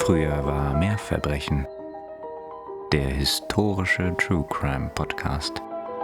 Früher war mehr Verbrechen. Der historische True Crime Podcast.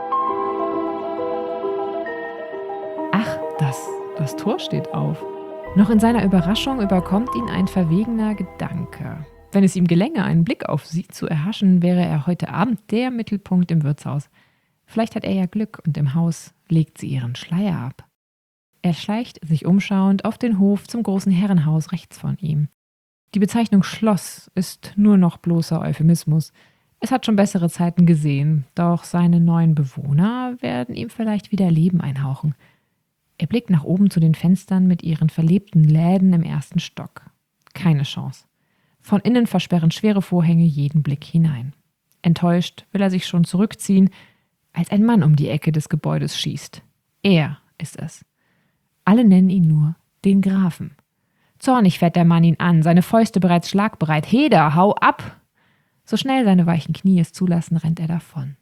Ach, das Tor steht auf. Noch in seiner Überraschung überkommt ihn ein verwegener Gedanke. Wenn es ihm gelänge, einen Blick auf sie zu erhaschen, wäre er heute Abend der Mittelpunkt im Wirtshaus. Vielleicht hat er ja Glück und im Haus legt sie ihren Schleier ab. Er schleicht sich umschauend auf den Hof zum großen Herrenhaus rechts von ihm. Die Bezeichnung Schloss ist nur noch bloßer Euphemismus. Es hat schon bessere Zeiten gesehen, doch seine neuen Bewohner werden ihm vielleicht wieder Leben einhauchen. Er blickt nach oben zu den Fenstern mit ihren verlebten Läden im ersten Stock. Keine Chance. Von innen versperren schwere Vorhänge jeden Blick hinein. Enttäuscht will er sich schon zurückziehen, als ein Mann um die Ecke des Gebäudes schießt. Er ist es. Alle nennen ihn nur den Grafen. Zornig fährt der Mann ihn an, seine Fäuste bereits schlagbereit. Heda, hau ab! So schnell seine weichen Knie es zulassen, rennt er davon.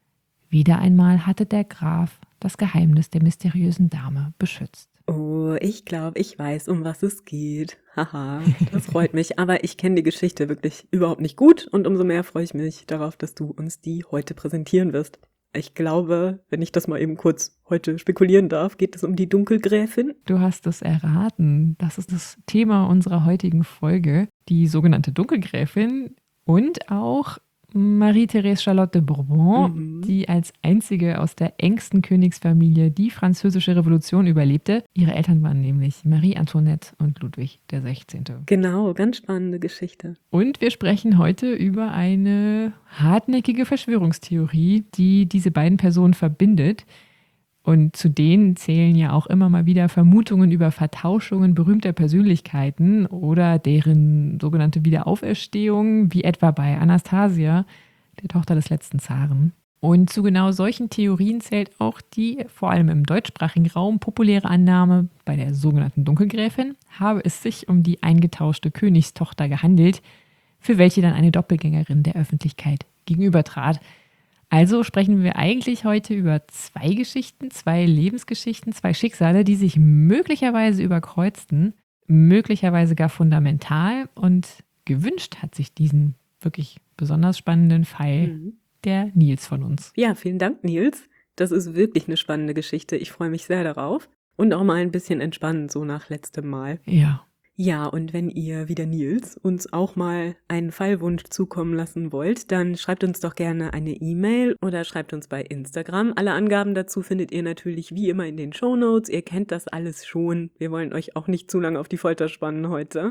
Wieder einmal hatte der Graf das Geheimnis der mysteriösen Dame beschützt. Oh, ich glaube, ich weiß, um was es geht. Haha, das freut mich. Aber ich kenne die Geschichte wirklich überhaupt nicht gut und umso mehr freue ich mich darauf, dass du uns die heute präsentieren wirst. Ich glaube, wenn ich das mal eben kurz heute spekulieren darf, geht es um die Dunkelgräfin. Du hast es erraten. Das ist das Thema unserer heutigen Folge, die sogenannte Dunkelgräfin und auch Marie-Thérèse Charlotte de Bourbon, die als einzige aus der engsten Königsfamilie die französische Revolution überlebte. Ihre Eltern waren nämlich Marie Antoinette und Ludwig XVI. Genau, ganz spannende Geschichte. Und wir sprechen heute über eine hartnäckige Verschwörungstheorie, die diese beiden Personen verbindet. Und zu denen zählen ja auch immer mal wieder Vermutungen über Vertauschungen berühmter Persönlichkeiten oder deren sogenannte Wiederauferstehung, wie etwa bei Anastasia, der Tochter des letzten Zaren. Und zu genau solchen Theorien zählt auch die, vor allem im deutschsprachigen Raum, populäre Annahme, bei der sogenannten Dunkelgräfin habe es sich um die eingetauschte Königstochter gehandelt, für welche dann eine Doppelgängerin der Öffentlichkeit gegenübertrat. Also sprechen wir eigentlich heute über zwei Geschichten, zwei Lebensgeschichten, zwei Schicksale, die sich möglicherweise überkreuzten, möglicherweise gar fundamental, und gewünscht hat sich diesen wirklich besonders spannenden Fall der Nils von uns. Ja, vielen Dank, Nils. Das ist wirklich eine spannende Geschichte. Ich freue mich sehr darauf. Und auch mal ein bisschen entspannend, so nach letztem Mal. Ja. Ja, und wenn ihr, wie der Nils, uns auch mal einen Fallwunsch zukommen lassen wollt, dann schreibt uns doch gerne eine E-Mail oder schreibt uns bei Instagram. Alle Angaben dazu findet ihr natürlich wie immer in den Shownotes. Ihr kennt das alles schon. Wir wollen euch auch nicht zu lange auf die Folter spannen heute.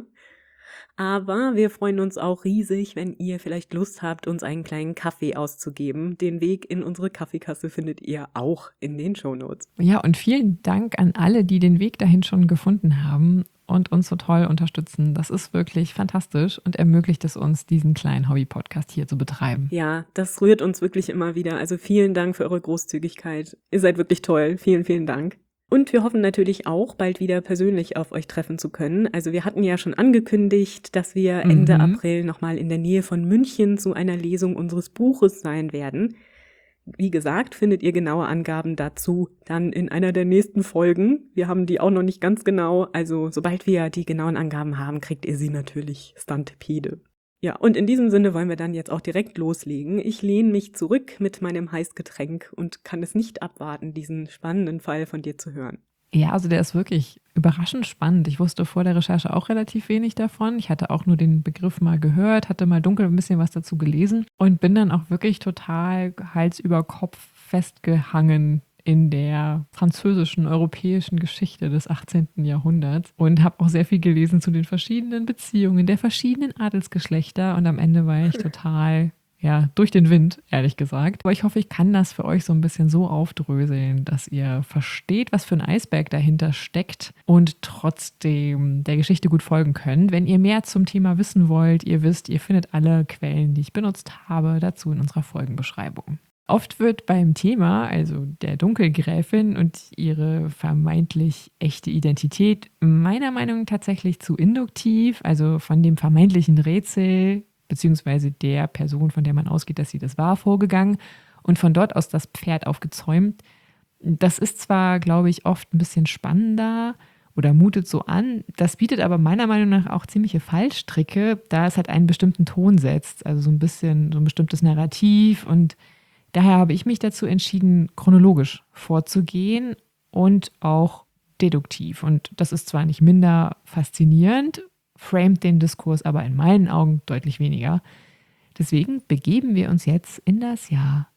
Aber wir freuen uns auch riesig, wenn ihr vielleicht Lust habt, uns einen kleinen Kaffee auszugeben. Den Weg in unsere Kaffeekasse findet ihr auch in den Shownotes. Ja, und vielen Dank an alle, die den Weg dahin schon gefunden haben und uns so toll unterstützen. Das ist wirklich fantastisch und ermöglicht es uns, diesen kleinen Hobby-Podcast hier zu betreiben. Ja, das rührt uns wirklich immer wieder. Also vielen Dank für eure Großzügigkeit. Ihr seid wirklich toll. Vielen, vielen Dank. Und wir hoffen natürlich auch, bald wieder persönlich auf euch treffen zu können. Also wir hatten ja schon angekündigt, dass wir Ende April nochmal in der Nähe von München zu einer Lesung unseres Buches sein werden. Wie gesagt, findet ihr genaue Angaben dazu dann in einer der nächsten Folgen. Wir haben die auch noch nicht ganz genau. Also sobald wir die genauen Angaben haben, kriegt ihr sie natürlich stantepede. Ja, und in diesem Sinne wollen wir dann jetzt auch direkt loslegen. Ich lehne mich zurück mit meinem Heißgetränk und kann es nicht abwarten, diesen spannenden Fall von dir zu hören. Ja, also der ist wirklich überraschend spannend. Ich wusste vor der Recherche auch relativ wenig davon. Ich hatte auch nur den Begriff mal gehört, hatte mal dunkel ein bisschen was dazu gelesen und bin dann auch wirklich total Hals über Kopf festgehangen in der französischen, europäischen Geschichte des 18. Jahrhunderts und habe auch sehr viel gelesen zu den verschiedenen Beziehungen der verschiedenen Adelsgeschlechter und am Ende war ich total, durch den Wind, ehrlich gesagt. Aber ich hoffe, ich kann das für euch so ein bisschen so aufdröseln, dass ihr versteht, was für ein Eisberg dahinter steckt und trotzdem der Geschichte gut folgen könnt. Wenn ihr mehr zum Thema wissen wollt, ihr wisst, ihr findet alle Quellen, die ich benutzt habe, dazu in unserer Folgenbeschreibung. Oft wird beim Thema, also der Dunkelgräfin und ihre vermeintlich echte Identität, meiner Meinung nach tatsächlich zu induktiv, also von dem vermeintlichen Rätsel beziehungsweise der Person, von der man ausgeht, dass sie das war, vorgegangen und von dort aus das Pferd aufgezäumt. Das ist zwar, glaube ich, oft ein bisschen spannender oder mutet so an. Das bietet aber meiner Meinung nach auch ziemliche Fallstricke, da es halt einen bestimmten Ton setzt, also so ein bisschen so ein bestimmtes Narrativ. Und daher habe ich mich dazu entschieden, chronologisch vorzugehen und auch deduktiv. Und das ist zwar nicht minder faszinierend, framet den Diskurs aber in meinen Augen deutlich weniger. Deswegen begeben wir uns jetzt in das Jahr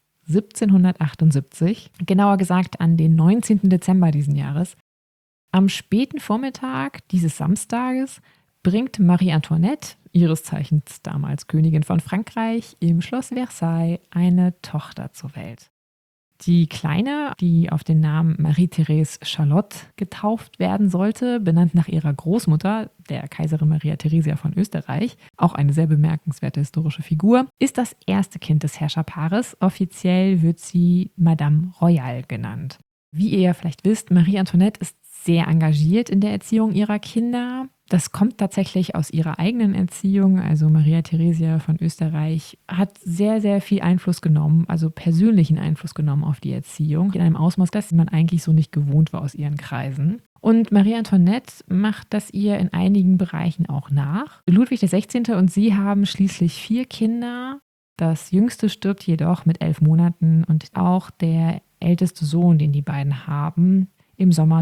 1778, genauer gesagt an den 19. Dezember diesen Jahres. Am späten Vormittag dieses Samstages bringt Marie Antoinette, ihres Zeichens damals Königin von Frankreich, im Schloss Versailles eine Tochter zur Welt. Die Kleine, die auf den Namen Marie-Thérèse Charlotte getauft werden sollte, benannt nach ihrer Großmutter, der Kaiserin Maria Theresia von Österreich, auch eine sehr bemerkenswerte historische Figur, ist das erste Kind des Herrscherpaares. Offiziell wird sie Madame Royale genannt. Wie ihr ja vielleicht wisst, Marie Antoinette ist sehr engagiert in der Erziehung ihrer Kinder. Das kommt tatsächlich aus ihrer eigenen Erziehung. Also Maria Theresia von Österreich hat sehr, sehr viel Einfluss genommen, also persönlichen Einfluss genommen auf die Erziehung, in einem Ausmaß, das man eigentlich so nicht gewohnt war aus ihren Kreisen. Und Marie Antoinette macht das ihr in einigen Bereichen auch nach. Ludwig XVI. Und sie haben schließlich 4 Kinder. Das jüngste stirbt jedoch mit 11 Monaten und auch der älteste Sohn, den die beiden haben, im Sommer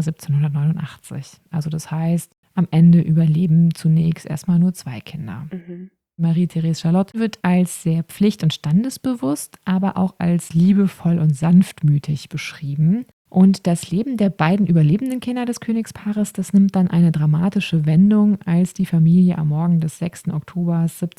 1789. Also das heißt, am Ende überleben zunächst erstmal nur 2 Kinder. Marie-Thérèse Charlotte wird als sehr pflicht- und standesbewusst, aber auch als liebevoll und sanftmütig beschrieben. Und das Leben der beiden überlebenden Kinder des Königspaares, das nimmt dann eine dramatische Wendung, als die Familie am Morgen des 6. Oktober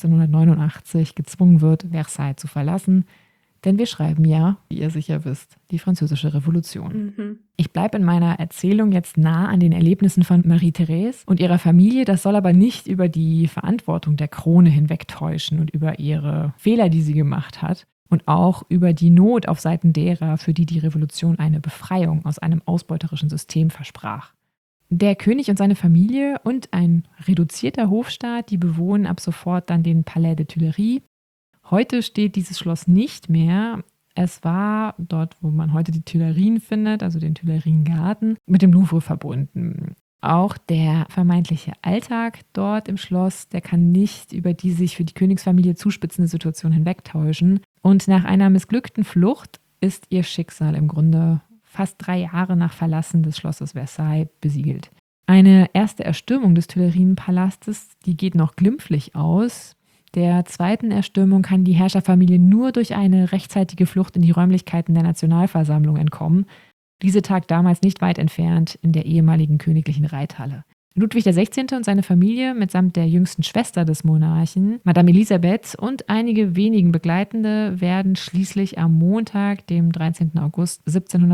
1789 gezwungen wird, Versailles zu verlassen. Denn wir schreiben ja, wie ihr sicher wisst, die Französische Revolution. Ich bleibe in meiner Erzählung jetzt nah an den Erlebnissen von Marie-Thérèse und ihrer Familie. Das soll aber nicht über die Verantwortung der Krone hinwegtäuschen und über ihre Fehler, die sie gemacht hat. Und auch über die Not auf Seiten derer, für die die Revolution eine Befreiung aus einem ausbeuterischen System versprach. Der König und seine Familie und ein reduzierter Hofstaat, die bewohnen ab sofort dann den Palais des Tuileries. Heute steht dieses Schloss nicht mehr. Es war dort, wo man heute die Tuilerien findet, also den Tuileriengarten, mit dem Louvre verbunden. Auch der vermeintliche Alltag dort im Schloss, der kann nicht über die sich für die Königsfamilie zuspitzende Situation hinwegtäuschen. Und nach einer missglückten Flucht ist ihr Schicksal im Grunde fast 3 Jahre nach Verlassen des Schlosses Versailles besiegelt. Eine erste Erstürmung des Tuilerienpalastes, die geht noch glimpflich aus. Der zweiten Erstürmung kann die Herrscherfamilie nur durch eine rechtzeitige Flucht in die Räumlichkeiten der Nationalversammlung entkommen. Diese tagt damals nicht weit entfernt in der ehemaligen königlichen Reithalle. Ludwig XVI. Und seine Familie mitsamt der jüngsten Schwester des Monarchen, Madame Elisabeth, und einige wenigen Begleitende werden schließlich am Montag, dem 13. August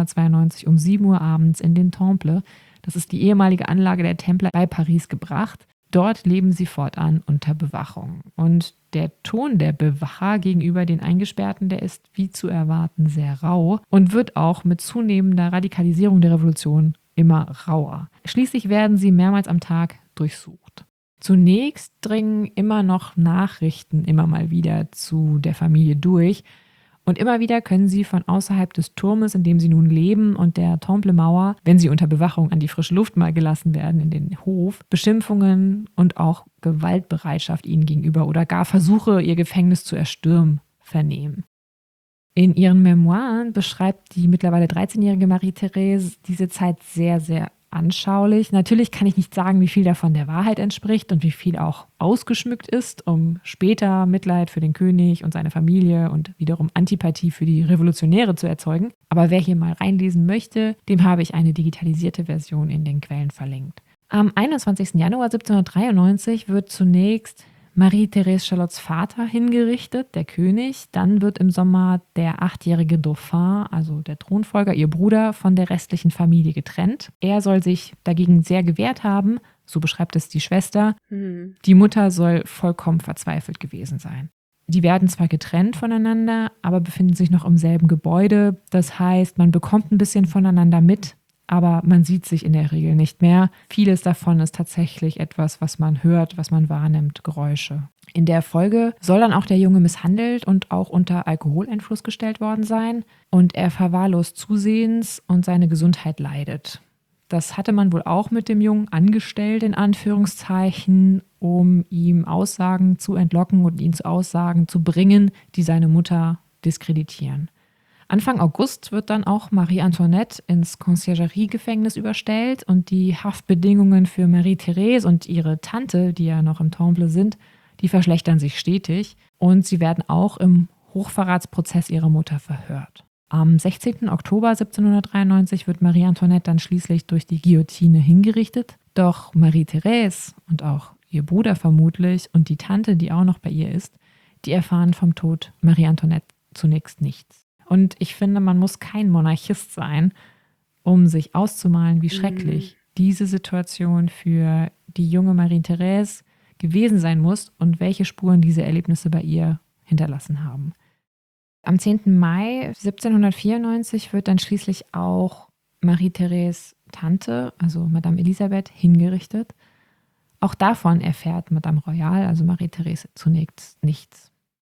1792 um 7 Uhr abends in den Temple, das ist die ehemalige Anlage der Templer bei Paris, gebracht. Dort leben sie fortan unter Bewachung. Und der Ton der Bewacher gegenüber den Eingesperrten, der ist wie zu erwarten sehr rau und wird auch mit zunehmender Radikalisierung der Revolution immer rauer. Schließlich werden sie mehrmals am Tag durchsucht. Zunächst dringen immer noch Nachrichten immer mal wieder zu der Familie durch. Und immer wieder können sie von außerhalb des Turmes, in dem sie nun leben, und der Temple-Mauer, wenn sie unter Bewachung an die frische Luft mal gelassen werden, in den Hof, Beschimpfungen und auch Gewaltbereitschaft ihnen gegenüber oder gar Versuche, ihr Gefängnis zu erstürmen, vernehmen. In ihren Memoiren beschreibt die mittlerweile 13-jährige Marie-Thérèse diese Zeit sehr, sehr anschaulich. Natürlich kann ich nicht sagen, wie viel davon der Wahrheit entspricht und wie viel auch ausgeschmückt ist, um später Mitleid für den König und seine Familie und wiederum Antipathie für die Revolutionäre zu erzeugen. Aber wer hier mal reinlesen möchte, dem habe ich eine digitalisierte Version in den Quellen verlinkt. Am 21. Januar 1793 wird zunächst Marie-Thérèse Charlottes Vater hingerichtet, der König. Dann wird im Sommer der 8-jährige Dauphin, also der Thronfolger, ihr Bruder, von der restlichen Familie getrennt. Er soll sich dagegen sehr gewehrt haben, so beschreibt es die Schwester. Die Mutter soll vollkommen verzweifelt gewesen sein. Die werden zwar getrennt voneinander, aber befinden sich noch im selben Gebäude. Das heißt, man bekommt ein bisschen voneinander mit, aber man sieht sich in der Regel nicht mehr. Vieles davon ist tatsächlich etwas, was man hört, was man wahrnimmt, Geräusche. In der Folge soll dann auch der Junge misshandelt und auch unter Alkoholeinfluss gestellt worden sein. Und er verwahrlost zusehends und seine Gesundheit leidet. Das hatte man wohl auch mit dem Jungen angestellt, in Anführungszeichen, um ihm Aussagen zu entlocken und ihn zu Aussagen zu bringen, die seine Mutter diskreditieren. Anfang August wird dann auch Marie Antoinette ins Conciergerie-Gefängnis überstellt und die Haftbedingungen für Marie-Therese und ihre Tante, die ja noch im Temple sind, die verschlechtern sich stetig und sie werden auch im Hochverratsprozess ihrer Mutter verhört. Am 16. Oktober 1793 wird Marie Antoinette dann schließlich durch die Guillotine hingerichtet. Doch Marie-Therese und auch ihr Bruder vermutlich und die Tante, die auch noch bei ihr ist, die erfahren vom Tod Marie Antoinette zunächst nichts. Und ich finde, man muss kein Monarchist sein, um sich auszumalen, wie schrecklich diese Situation für die junge Marie-Therese gewesen sein muss und welche Spuren diese Erlebnisse bei ihr hinterlassen haben. Am 10. Mai 1794 wird dann schließlich auch Marie-Therese' Tante, also Madame Elisabeth, hingerichtet. Auch davon erfährt Madame Royale, also Marie-Therese, zunächst nichts.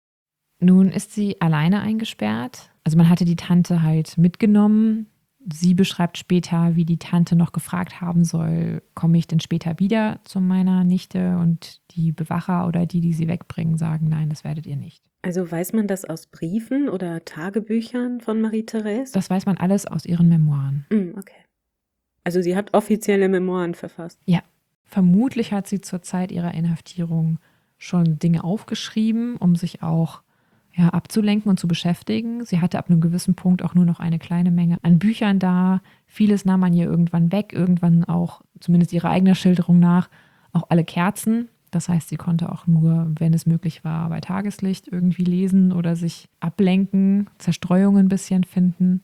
Nun ist sie alleine eingesperrt. Also man hatte die Tante halt mitgenommen. Sie beschreibt später, wie die Tante noch gefragt haben soll, komme ich denn später wieder zu meiner Nichte? Und die Bewacher oder die sie wegbringen, sagen, nein, das werdet ihr nicht. Also weiß man das aus Briefen oder Tagebüchern von Marie-Therese? Das weiß man alles aus ihren Memoiren. Okay. Also sie hat offizielle Memoiren verfasst. Ja, vermutlich hat sie zur Zeit ihrer Inhaftierung schon Dinge aufgeschrieben, um sich auch abzulenken und zu beschäftigen. Sie hatte ab einem gewissen Punkt auch nur noch eine kleine Menge an Büchern da. Vieles nahm man ihr irgendwann weg, irgendwann auch, zumindest ihrer eigenen Schilderung nach, auch alle Kerzen. Das heißt, sie konnte auch nur, wenn es möglich war, bei Tageslicht irgendwie lesen oder sich ablenken, Zerstreuungen ein bisschen finden.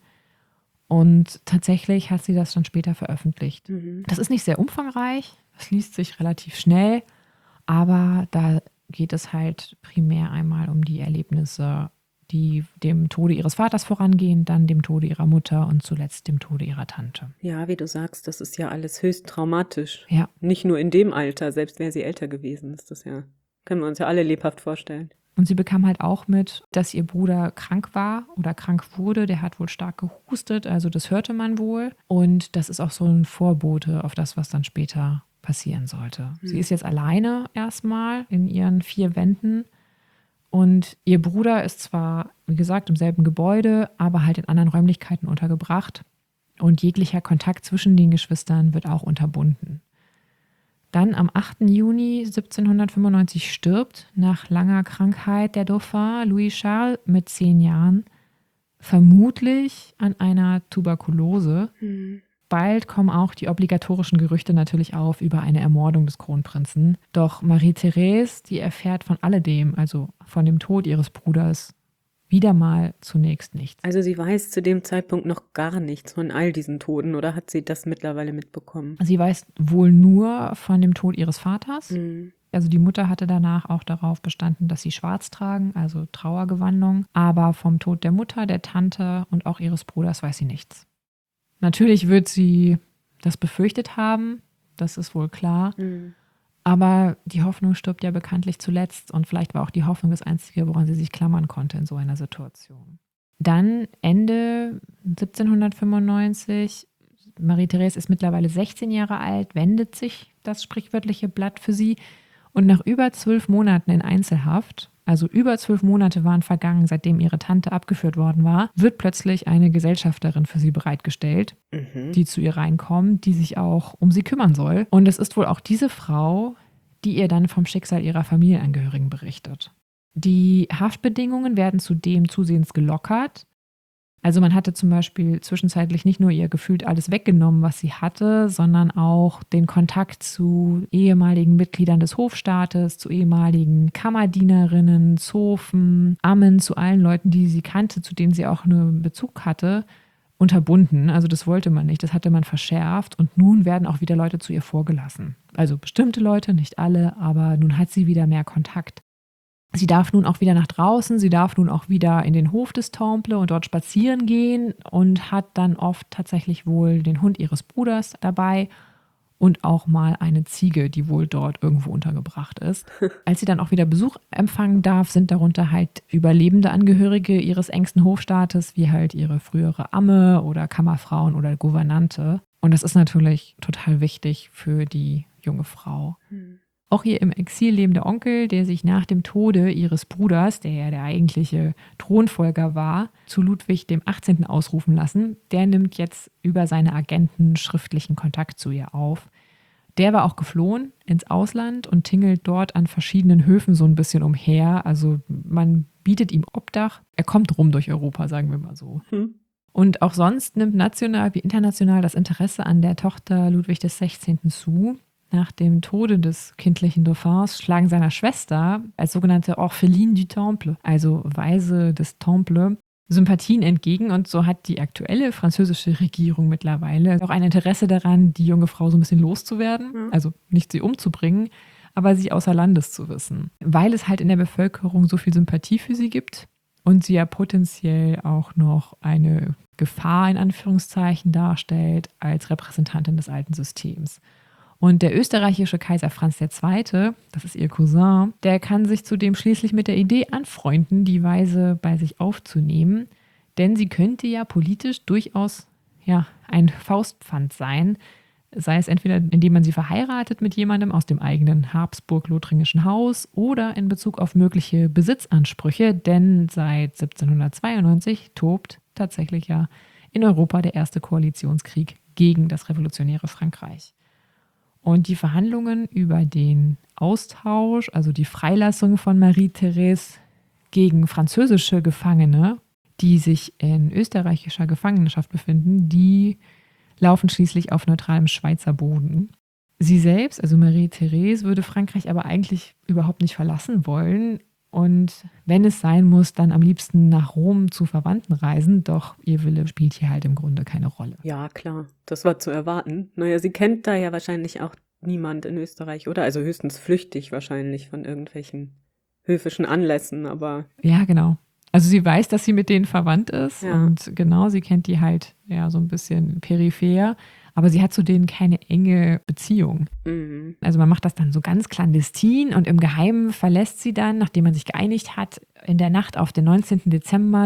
Und tatsächlich hat sie das dann später veröffentlicht. Das ist nicht sehr umfangreich, es liest sich relativ schnell, aber da geht es halt primär einmal um die Erlebnisse, die dem Tode ihres Vaters vorangehen, dann dem Tode ihrer Mutter und zuletzt dem Tode ihrer Tante. Ja, wie du sagst, das ist ja alles höchst traumatisch. Ja. Nicht nur in dem Alter, selbst wäre sie älter gewesen, ist das ja, können wir uns ja alle lebhaft vorstellen. Und sie bekam halt auch mit, dass ihr Bruder krank war oder krank wurde. Der hat wohl stark gehustet, also das hörte man wohl. Und das ist auch so ein Vorbote auf das, was dann später passieren sollte. Sie ist jetzt alleine erstmal in ihren 4 Wänden und ihr Bruder ist zwar, wie gesagt, im selben Gebäude, aber halt in anderen Räumlichkeiten untergebracht und jeglicher Kontakt zwischen den Geschwistern wird auch unterbunden. Dann am 8. Juni 1795 stirbt nach langer Krankheit der Dauphin Louis Charles mit 10 Jahren, vermutlich an einer Tuberkulose. Bald kommen auch die obligatorischen Gerüchte natürlich auf über eine Ermordung des Kronprinzen. Doch Marie-Therese, die erfährt von alledem, also von dem Tod ihres Bruders, wieder mal zunächst nichts. Also sie weiß zu dem Zeitpunkt noch gar nichts von all diesen Toten, oder hat sie das mittlerweile mitbekommen? Sie weiß wohl nur von dem Tod ihres Vaters. Also die Mutter hatte danach auch darauf bestanden, dass sie schwarz tragen, also Trauergewandung. Aber vom Tod der Mutter, der Tante und auch ihres Bruders weiß sie nichts. Natürlich wird sie das befürchtet haben, das ist wohl klar. Aber die Hoffnung stirbt ja bekanntlich zuletzt und vielleicht war auch die Hoffnung das Einzige, woran sie sich klammern konnte in so einer Situation. Dann Ende 1795, Marie-Therese ist mittlerweile 16 Jahre alt, wendet sich das sprichwörtliche Blatt für sie und nach über 12 Monaten in Einzelhaft, also über 12 Monate waren vergangen, seitdem ihre Tante abgeführt worden war, wird plötzlich eine Gesellschafterin für sie bereitgestellt, die zu ihr reinkommt, die sich auch um sie kümmern soll. Und es ist wohl auch diese Frau, die ihr dann vom Schicksal ihrer Familienangehörigen berichtet. Die Haftbedingungen werden zudem zusehends gelockert. Also man hatte zum Beispiel zwischenzeitlich nicht nur ihr gefühlt alles weggenommen, was sie hatte, sondern auch den Kontakt zu ehemaligen Mitgliedern des Hofstaates, zu ehemaligen Kammerdienerinnen, Zofen, Ammen, zu allen Leuten, die sie kannte, zu denen sie auch nur Bezug hatte, unterbunden. Also das wollte man nicht, das hatte man verschärft und nun werden auch wieder Leute zu ihr vorgelassen. Also bestimmte Leute, nicht alle, aber nun hat sie wieder mehr Kontakt. Sie darf nun auch wieder nach draußen, sie darf nun auch wieder in den Hof des Temple und dort spazieren gehen und hat dann oft tatsächlich wohl den Hund ihres Bruders dabei und auch mal eine Ziege, die wohl dort irgendwo untergebracht ist. Als sie dann auch wieder Besuch empfangen darf, sind darunter halt überlebende Angehörige ihres engsten Hofstaates, wie halt ihre frühere Amme oder Kammerfrauen oder Gouvernante. Und das ist natürlich total wichtig für die junge Frau. Auch ihr im Exil lebende Onkel, der sich nach dem Tode ihres Bruders, der ja der eigentliche Thronfolger war, zu Ludwig dem 18. ausrufen lassen, der nimmt jetzt über seine Agenten schriftlichen Kontakt zu ihr auf. Der war auch geflohen ins Ausland und tingelt dort an verschiedenen Höfen so ein bisschen umher. Also man bietet ihm Obdach. Er kommt rum durch Europa, sagen wir mal so. Und auch sonst nimmt national wie international das Interesse an der Tochter Ludwig des 16. zu. Nach dem Tode des kindlichen Dauphins schlagen seiner Schwester als sogenannte Orpheline du Temple, also Waise des Temple, Sympathien entgegen. Und so hat die aktuelle französische Regierung mittlerweile auch ein Interesse daran, die junge Frau so ein bisschen loszuwerden. Also nicht sie umzubringen, aber sie außer Landes zu wissen. Weil es halt in der Bevölkerung so viel Sympathie für sie gibt und sie ja potenziell auch noch eine Gefahr in Anführungszeichen darstellt als Repräsentantin des alten Systems. Und der österreichische Kaiser Franz II., das ist ihr Cousin, der kann sich zudem schließlich mit der Idee anfreunden, die Waise bei sich aufzunehmen. Denn sie könnte ja politisch durchaus ein Faustpfand sein, sei es entweder indem man sie verheiratet mit jemandem aus dem eigenen habsburg-lothringischen Haus oder in Bezug auf mögliche Besitzansprüche, denn seit 1792 tobt tatsächlich ja in Europa der erste Koalitionskrieg gegen das revolutionäre Frankreich. Und die Verhandlungen über den Austausch, also die Freilassung von Marie-Thérèse gegen französische Gefangene, die sich in österreichischer Gefangenschaft befinden, die laufen schließlich auf neutralem Schweizer Boden. Sie selbst, also Marie-Thérèse, würde Frankreich aber eigentlich überhaupt nicht verlassen wollen. Und wenn es sein muss, dann am liebsten nach Rom zu Verwandten reisen. Doch ihr Wille spielt hier halt im Grunde keine Rolle. Ja, klar, das war zu erwarten. Naja, sie kennt da ja wahrscheinlich auch niemand in Österreich, oder? Also höchstens flüchtig wahrscheinlich von irgendwelchen höfischen Anlässen, aber... Ja, genau. Also sie weiß, dass sie mit denen verwandt ist Ja. und genau, sie kennt die halt so ein bisschen peripher, aber sie hat zu denen keine enge Beziehung. Also man macht das dann so ganz clandestin und im Geheimen verlässt sie dann, nachdem man sich geeinigt hat, in der Nacht auf den 19. Dezember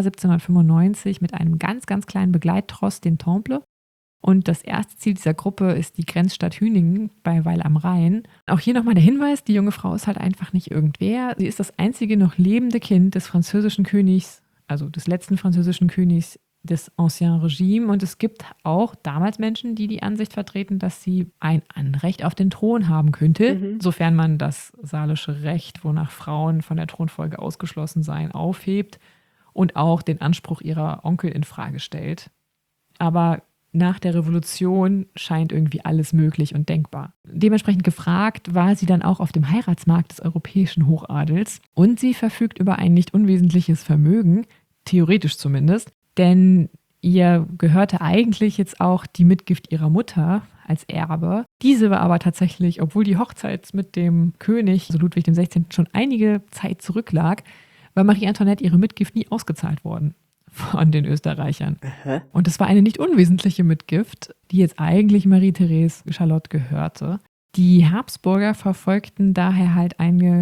1795 mit einem ganz, ganz kleinen Begleittross den Temple. Und das erste Ziel dieser Gruppe ist die Grenzstadt Hüningen bei Weil am Rhein. Auch hier nochmal der Hinweis, die junge Frau ist halt einfach nicht irgendwer. Sie ist das einzige noch lebende Kind des französischen Königs, also des letzten französischen Königs des Ancien Regime. Und es gibt auch damals Menschen, die die Ansicht vertreten, dass sie ein Anrecht auf den Thron haben könnte, sofern man das salische Recht, wonach Frauen von der Thronfolge ausgeschlossen seien, aufhebt und auch den Anspruch ihrer Onkel in Frage stellt. Aber nach der Revolution scheint irgendwie alles möglich und denkbar. Dementsprechend gefragt war sie dann auch auf dem Heiratsmarkt des europäischen Hochadels und sie verfügt über ein nicht unwesentliches Vermögen, theoretisch zumindest, denn ihr gehörte eigentlich jetzt auch die Mitgift ihrer Mutter als Erbe. Diese war aber tatsächlich, obwohl die Hochzeit mit dem König, also Ludwig XVI., schon einige Zeit zurücklag, war Marie Antoinette ihre Mitgift nie ausgezahlt worden von den Österreichern. Und es war eine nicht unwesentliche Mitgift, die jetzt eigentlich Marie-Thérèse Charlotte gehörte. Die Habsburger verfolgten daher halt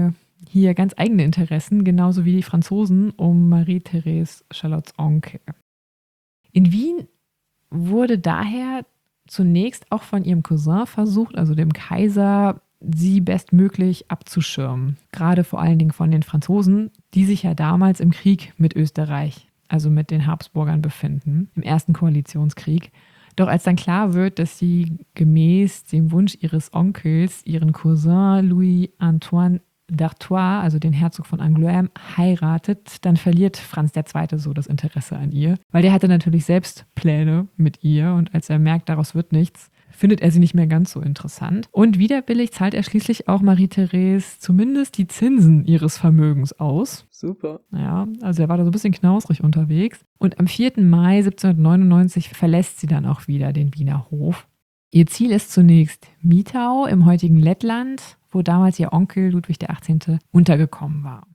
hier ganz eigene Interessen, genauso wie die Franzosen um Marie-Thérèse Charlottes Onkel. In Wien wurde daher zunächst auch von ihrem Cousin versucht, also dem Kaiser, sie bestmöglich abzuschirmen. Gerade vor allen Dingen von den Franzosen, die sich ja damals im Krieg mit Österreich, also mit den Habsburgern, befinden, im ersten Koalitionskrieg. Doch als dann klar wird, dass sie gemäß dem Wunsch ihres Onkels ihren Cousin Louis-Antoine d'Artois, also den Herzog von Angoulême, heiratet, dann verliert Franz II. So das Interesse an ihr, weil der hatte natürlich selbst Pläne mit ihr und als er merkt, daraus wird nichts, findet er sie nicht mehr ganz so interessant. Und widerwillig zahlt er schließlich auch Marie-Thérèse zumindest die Zinsen ihres Vermögens aus. Super. Ja, also er war da so ein bisschen knausrig unterwegs. Und am 4. Mai 1799 verlässt sie dann auch wieder den Wiener Hof. Ihr Ziel ist zunächst Mitau im heutigen Lettland, wo damals ihr Onkel Ludwig XVIII. Untergekommen war.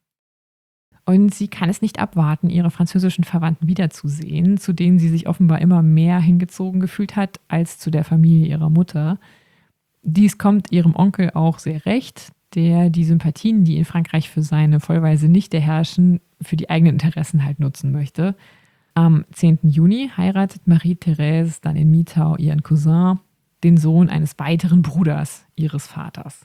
Und sie kann es nicht abwarten, ihre französischen Verwandten wiederzusehen, zu denen sie sich offenbar immer mehr hingezogen gefühlt hat als zu der Familie ihrer Mutter. Dies kommt ihrem Onkel auch sehr recht, der die Sympathien, die in Frankreich für seine vollweise Nichte herrschen, für die eigenen Interessen halt nutzen möchte. Am 10. Juni heiratet Marie-Thérèse dann in Mitau ihren Cousin, den Sohn eines weiteren Bruders ihres Vaters.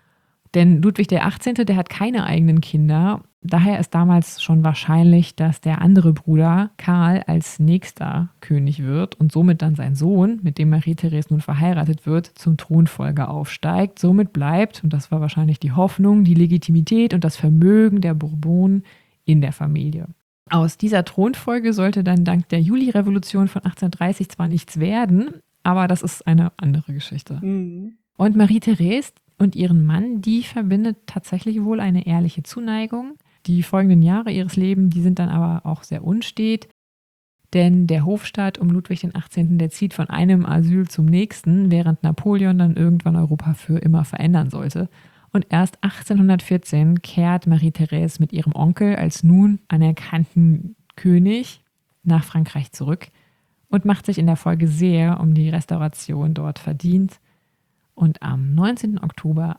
Denn Ludwig der 18., der hat keine eigenen Kinder. Daher ist damals schon wahrscheinlich, dass der andere Bruder Karl als nächster König wird und somit dann sein Sohn, mit dem Marie-Thérèse nun verheiratet wird, zum Thronfolger aufsteigt. Somit bleibt, und das war wahrscheinlich die Hoffnung, die Legitimität und das Vermögen der Bourbonen in der Familie. Aus dieser Thronfolge sollte dann dank der Julirevolution von 1830 zwar nichts werden, aber das ist eine andere Geschichte. Mhm. Und Marie-Thérèse und ihren Mann, die verbindet tatsächlich wohl eine ehrliche Zuneigung. Die folgenden Jahre ihres Lebens, die sind dann aber auch sehr unstet, denn der Hofstaat um Ludwig den 18., der zieht von einem Asyl zum nächsten, während Napoleon dann irgendwann Europa für immer verändern sollte. Und erst 1814 kehrt Marie-Thérèse mit ihrem Onkel als nun anerkannten König nach Frankreich zurück und macht sich in der Folge sehr um die Restauration dort verdient. Und am 19. Oktober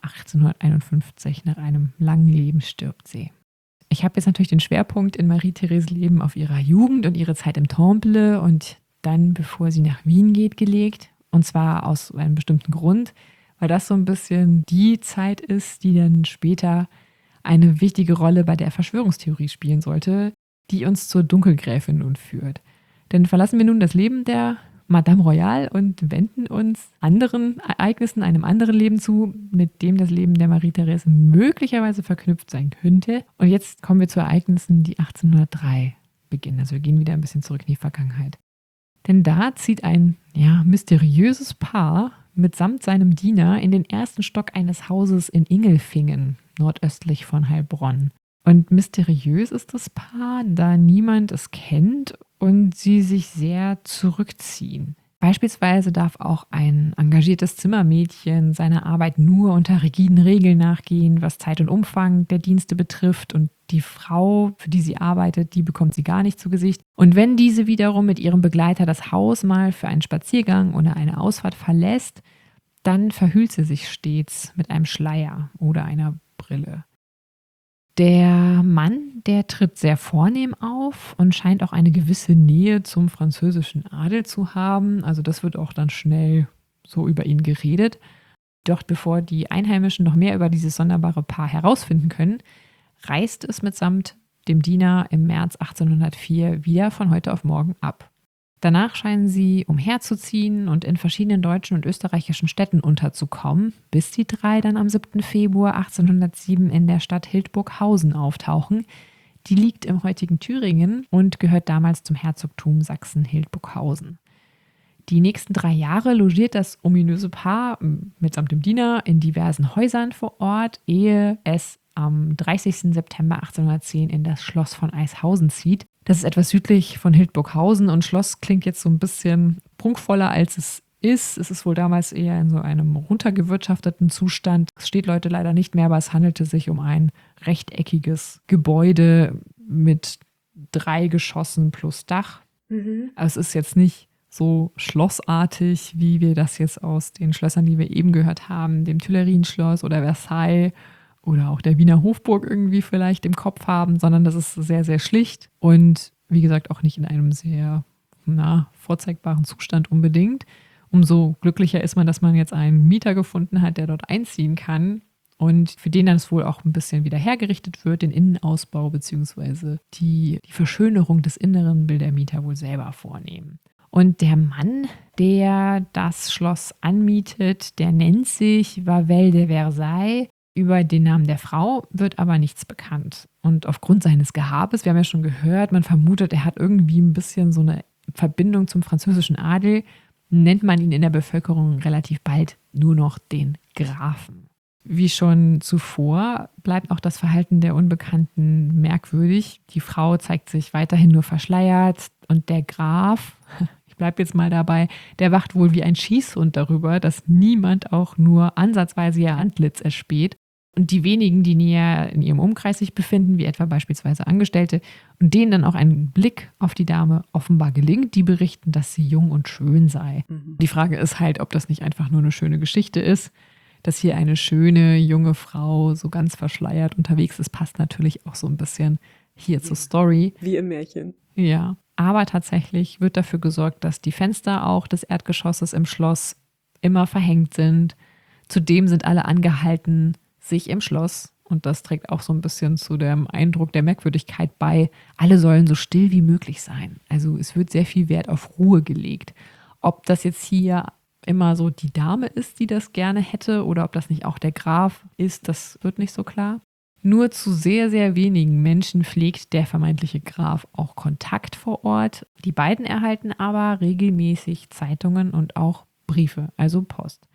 1851, nach einem langen Leben, stirbt sie. Ich habe jetzt natürlich den Schwerpunkt in Marie-Thérèses Leben auf ihrer Jugend und ihre Zeit im Temple und dann, bevor sie nach Wien geht, gelegt. Und zwar aus einem bestimmten Grund, weil das so ein bisschen die Zeit ist, die dann später eine wichtige Rolle bei der Verschwörungstheorie spielen sollte, die uns zur Dunkelgräfin nun führt. Denn verlassen wir nun das Leben der Madame Royale und wenden uns anderen Ereignissen, einem anderen Leben zu, mit dem das Leben der Marie-Thérèse möglicherweise verknüpft sein könnte. Und jetzt kommen wir zu Ereignissen, die 1803 beginnen. Also wir gehen wieder ein bisschen zurück in die Vergangenheit. Denn da zieht ein mysteriöses Paar mitsamt seinem Diener in den ersten Stock eines Hauses in Ingelfingen, nordöstlich von Heilbronn. Und mysteriös ist das Paar, da niemand es kennt und sie sich sehr zurückziehen. Beispielsweise darf auch ein engagiertes Zimmermädchen seiner Arbeit nur unter rigiden Regeln nachgehen, was Zeit und Umfang der Dienste betrifft. Und die Frau, für die sie arbeitet, die bekommt sie gar nicht zu Gesicht. Und wenn diese wiederum mit ihrem Begleiter das Haus mal für einen Spaziergang oder eine Ausfahrt verlässt, dann verhüllt sie sich stets mit einem Schleier oder einer Brille. Der Mann, der tritt sehr vornehm auf und scheint auch eine gewisse Nähe zum französischen Adel zu haben. Also das wird auch dann schnell so über ihn geredet. Doch bevor die Einheimischen noch mehr über dieses sonderbare Paar herausfinden können, reist es mitsamt dem Diener im März 1804 wieder von heute auf morgen ab. Danach scheinen sie umherzuziehen und in verschiedenen deutschen und österreichischen Städten unterzukommen, bis die drei dann am 7. Februar 1807 in der Stadt Hildburghausen auftauchen. Die liegt im heutigen Thüringen und gehört damals zum Herzogtum Sachsen-Hildburghausen. Die nächsten 3 Jahre logiert das ominöse Paar mitsamt dem Diener in diversen Häusern vor Ort, ehe es am 30. September 1810 in das Schloss von Eishausen zieht. Das ist etwas südlich von Hildburghausen und Schloss klingt jetzt so ein bisschen prunkvoller, als es ist. Es ist wohl damals eher in so einem runtergewirtschafteten Zustand. Es steht Leute leider nicht mehr, aber es handelte sich um ein rechteckiges Gebäude mit 3 Geschossen plus Dach. Also es ist jetzt nicht so schlossartig, wie wir das jetzt aus den Schlössern, die wir eben gehört haben, dem Tuilerienschloss oder Versailles oder auch der Wiener Hofburg irgendwie vielleicht im Kopf haben, sondern das ist sehr, sehr schlicht und wie gesagt auch nicht in einem sehr vorzeigbaren Zustand unbedingt. Umso glücklicher ist man, dass man jetzt einen Mieter gefunden hat, der dort einziehen kann und für den dann es wohl auch ein bisschen wieder hergerichtet wird, den Innenausbau bzw. die Verschönerung des Inneren will der Mieter wohl selber vornehmen. Und der Mann, der das Schloss anmietet, der nennt sich Vavel de Versailles. Über den Namen der Frau wird aber nichts bekannt. Und aufgrund seines Gehabes, wir haben ja schon gehört, man vermutet, er hat irgendwie ein bisschen so eine Verbindung zum französischen Adel, nennt man ihn in der Bevölkerung relativ bald nur noch den Grafen. Wie schon zuvor bleibt auch das Verhalten der Unbekannten merkwürdig. Die Frau zeigt sich weiterhin nur verschleiert und der Graf, ich bleibe jetzt mal dabei, der wacht wohl wie ein Schießhund darüber, dass niemand auch nur ansatzweise ihr Antlitz erspäht. Und die wenigen, die näher in ihrem Umkreis sich befinden, wie etwa beispielsweise Angestellte, und denen dann auch ein Blick auf die Dame offenbar gelingt, die berichten, dass sie jung und schön sei. Die Frage ist halt, ob das nicht einfach nur eine schöne Geschichte ist, dass hier eine schöne junge Frau so ganz verschleiert unterwegs ist, passt natürlich auch so ein bisschen hier zur Story. Wie im Märchen. Ja, aber tatsächlich wird dafür gesorgt, dass die Fenster auch des Erdgeschosses im Schloss immer verhängt sind. Zudem sind alle angehalten, sich im Schloss, und das trägt auch so ein bisschen zu dem Eindruck der Merkwürdigkeit bei, alle sollen so still wie möglich sein. Also es wird sehr viel Wert auf Ruhe gelegt. Ob das jetzt hier immer so die Dame ist, die das gerne hätte, oder ob das nicht auch der Graf ist, das wird nicht so klar. Nur zu sehr, sehr wenigen Menschen pflegt der vermeintliche Graf auch Kontakt vor Ort. Die beiden erhalten aber regelmäßig Zeitungen und auch Briefe, also Post.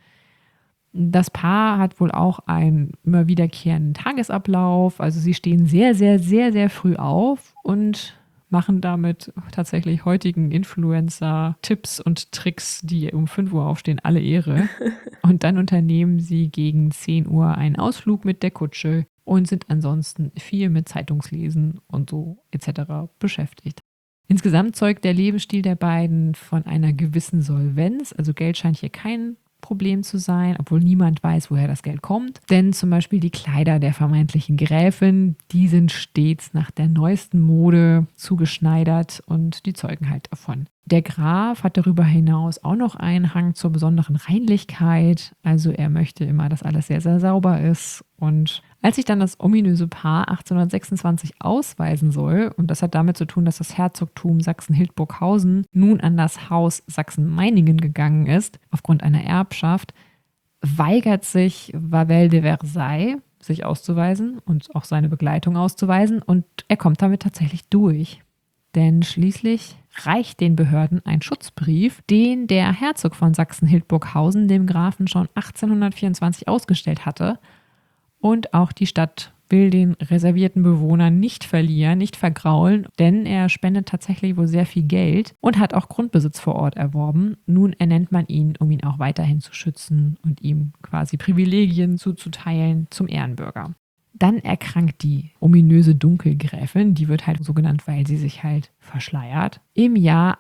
Das Paar hat wohl auch einen immer wiederkehrenden Tagesablauf. Also sie stehen sehr, sehr, sehr, sehr früh auf und machen damit tatsächlich heutigen Influencer-Tipps und Tricks, die um 5 Uhr aufstehen, alle Ehre. Und dann unternehmen sie gegen 10 Uhr einen Ausflug mit der Kutsche und sind ansonsten viel mit Zeitungslesen und so etc. beschäftigt. Insgesamt zeugt der Lebensstil der beiden von einer gewissen Solvenz. Also Geld scheint hier kein Problem zu sein, obwohl niemand weiß, woher das Geld kommt. Denn zum Beispiel die Kleider der vermeintlichen Gräfin, die sind stets nach der neuesten Mode zugeschneidert und die zeugen halt davon. Der Graf hat darüber hinaus auch noch einen Hang zur besonderen Reinlichkeit. Also er möchte immer, dass alles sehr, sehr sauber ist. Und als sich dann das ominöse Paar 1826 ausweisen soll, und das hat damit zu tun, dass das Herzogtum Sachsen-Hildburghausen nun an das Haus Sachsen-Meiningen gegangen ist, aufgrund einer Erbschaft, weigert sich Wawel de Versailles, sich auszuweisen und auch seine Begleitung auszuweisen. Und er kommt damit tatsächlich durch. Denn schließlich reicht den Behörden ein Schutzbrief, den der Herzog von Sachsen-Hildburghausen dem Grafen schon 1824 ausgestellt hatte. Und auch die Stadt will den reservierten Bewohnern nicht verlieren, nicht vergraulen, denn er spendet tatsächlich wohl sehr viel Geld und hat auch Grundbesitz vor Ort erworben. Nun ernennt man ihn, um ihn auch weiterhin zu schützen und ihm quasi Privilegien zuzuteilen zum Ehrenbürger. Dann erkrankt die ominöse Dunkelgräfin, die wird halt so genannt, weil sie sich halt verschleiert, im Jahr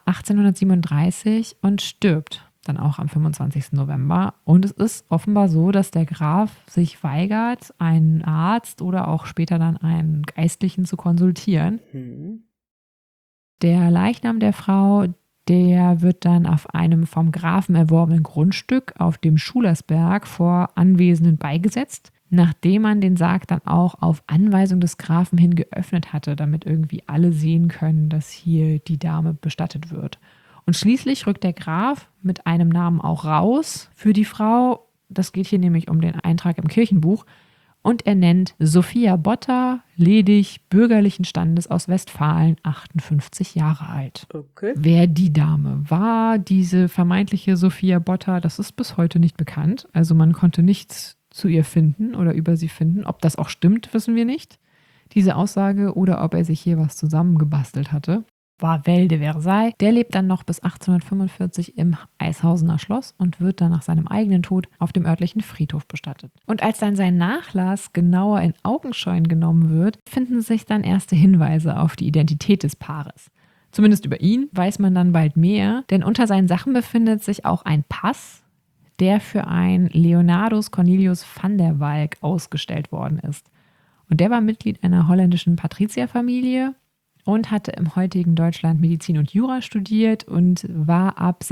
1837 und stirbt dann auch am 25. November. Und es ist offenbar so, dass der Graf sich weigert, einen Arzt oder auch später dann einen Geistlichen zu konsultieren. Der Leichnam der Frau, der wird dann auf einem vom Grafen erworbenen Grundstück auf dem Schulersberg vor Anwesenden beigesetzt, nachdem man den Sarg dann auch auf Anweisung des Grafen hin geöffnet hatte, damit irgendwie alle sehen können, dass hier die Dame bestattet wird. Und schließlich rückt der Graf mit einem Namen auch raus für die Frau. Das geht hier nämlich um den Eintrag im Kirchenbuch. Und er nennt Sophia Botta, ledig, bürgerlichen Standes aus Westfalen, 58 Jahre alt. Okay. Wer die Dame war, diese vermeintliche Sophia Botta, das ist bis heute nicht bekannt. Also man konnte nichts zu ihr finden oder über sie finden. Ob das auch stimmt, wissen wir nicht, diese Aussage, oder ob er sich hier was zusammengebastelt hatte. Wawel de Versailles, der lebt dann noch bis 1845 im Eishausener Schloss und wird dann nach seinem eigenen Tod auf dem örtlichen Friedhof bestattet. Und als dann sein Nachlass genauer in Augenschein genommen wird, finden sich dann erste Hinweise auf die Identität des Paares. Zumindest über ihn weiß man dann bald mehr, denn unter seinen Sachen befindet sich auch ein Pass, der für ein Leonardus Cornelius van der Valk ausgestellt worden ist. Und der war Mitglied einer holländischen Patrizierfamilie und hatte im heutigen Deutschland Medizin und Jura studiert und war ab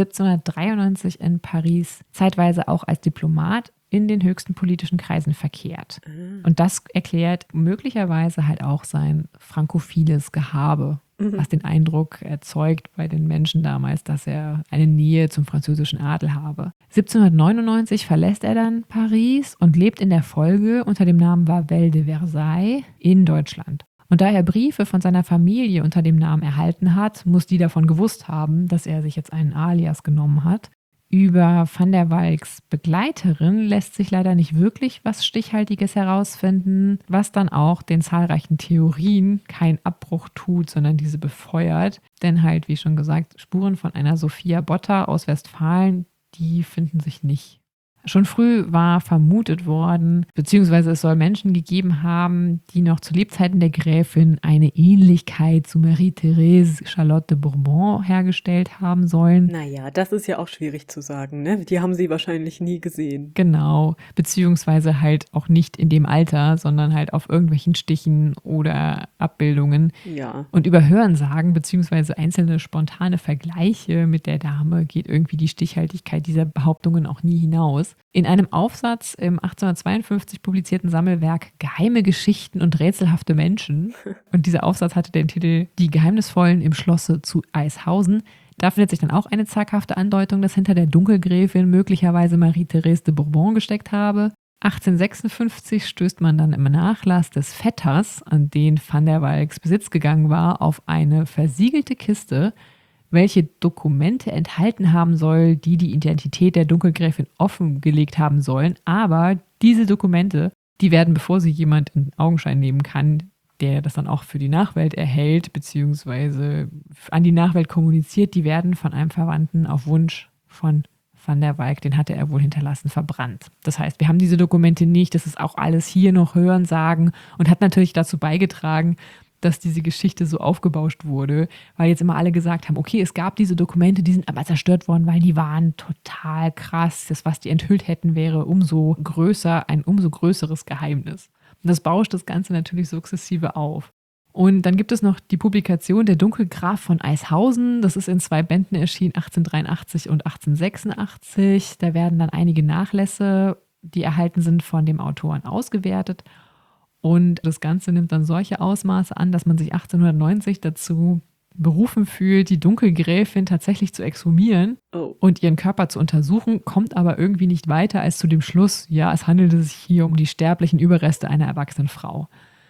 1793 in Paris zeitweise auch als Diplomat in den höchsten politischen Kreisen verkehrt. Und das erklärt möglicherweise halt auch sein frankophiles Gehabe, was den Eindruck erzeugt bei den Menschen damals, dass er eine Nähe zum französischen Adel habe. 1799 verlässt er dann Paris und lebt in der Folge unter dem Namen Wawel de Versailles in Deutschland. Und da er Briefe von seiner Familie unter dem Namen erhalten hat, muss die davon gewusst haben, dass er sich jetzt einen Alias genommen hat. Über Van der Valks Begleiterin lässt sich leider nicht wirklich was Stichhaltiges herausfinden, was dann auch den zahlreichen Theorien keinen Abbruch tut, sondern diese befeuert. Denn halt, wie schon gesagt, Spuren von einer Sophia Botta aus Westfalen, die finden sich nicht. Schon früh war vermutet worden, beziehungsweise es soll Menschen gegeben haben, die noch zu Lebzeiten der Gräfin eine Ähnlichkeit zu Marie-Thérèse Charlotte de Bourbon hergestellt haben sollen. Naja, das ist ja auch schwierig zu sagen, ne? Die haben sie wahrscheinlich nie gesehen. Genau, beziehungsweise halt auch nicht in dem Alter, sondern halt auf irgendwelchen Stichen oder Abbildungen. Ja. Und über Hörensagen beziehungsweise einzelne spontane Vergleiche mit der Dame geht irgendwie die Stichhaltigkeit dieser Behauptungen auch nie hinaus. In einem Aufsatz im 1852 publizierten Sammelwerk Geheime Geschichten und rätselhafte Menschen, und dieser Aufsatz hatte den Titel Die Geheimnisvollen im Schlosse zu Eishausen, da findet sich dann auch eine zaghafte Andeutung, dass hinter der Dunkelgräfin möglicherweise Marie-Thérèse de Bourbon gesteckt habe. 1856 stößt man dann im Nachlass des Vetters, an den Van der Valks Besitz gegangen war, auf eine versiegelte Kiste, welche Dokumente enthalten haben soll, die die Identität der Dunkelgräfin offengelegt haben sollen. Aber diese Dokumente, die werden, bevor sie jemand in Augenschein nehmen kann, der das dann auch für die Nachwelt erhält, beziehungsweise an die Nachwelt kommuniziert, die werden von einem Verwandten auf Wunsch von Van der Valk, den hatte er wohl hinterlassen, verbrannt. Das heißt, wir haben diese Dokumente nicht, das ist auch alles hier noch Hörensagen und hat natürlich dazu beigetragen, dass diese Geschichte so aufgebauscht wurde, weil jetzt immer alle gesagt haben, okay, es gab diese Dokumente, die sind aber zerstört worden, weil die waren total krass. Das, was die enthüllt hätten, wäre umso größer, ein umso größeres Geheimnis. Und das bauscht das Ganze natürlich sukzessive auf. Und dann gibt es noch die Publikation Der Dunkelgraf von Eishausen. Das ist in 2 Bänden erschienen, 1883 und 1886. Da werden dann einige Nachlässe, die erhalten sind, von dem Autoren ausgewertet. Und das Ganze nimmt dann solche Ausmaße an, dass man sich 1890 dazu berufen fühlt, die Dunkelgräfin tatsächlich zu exhumieren und ihren Körper zu untersuchen, kommt aber irgendwie nicht weiter als zu dem Schluss, ja, es handelte sich hier um die sterblichen Überreste einer erwachsenen Frau.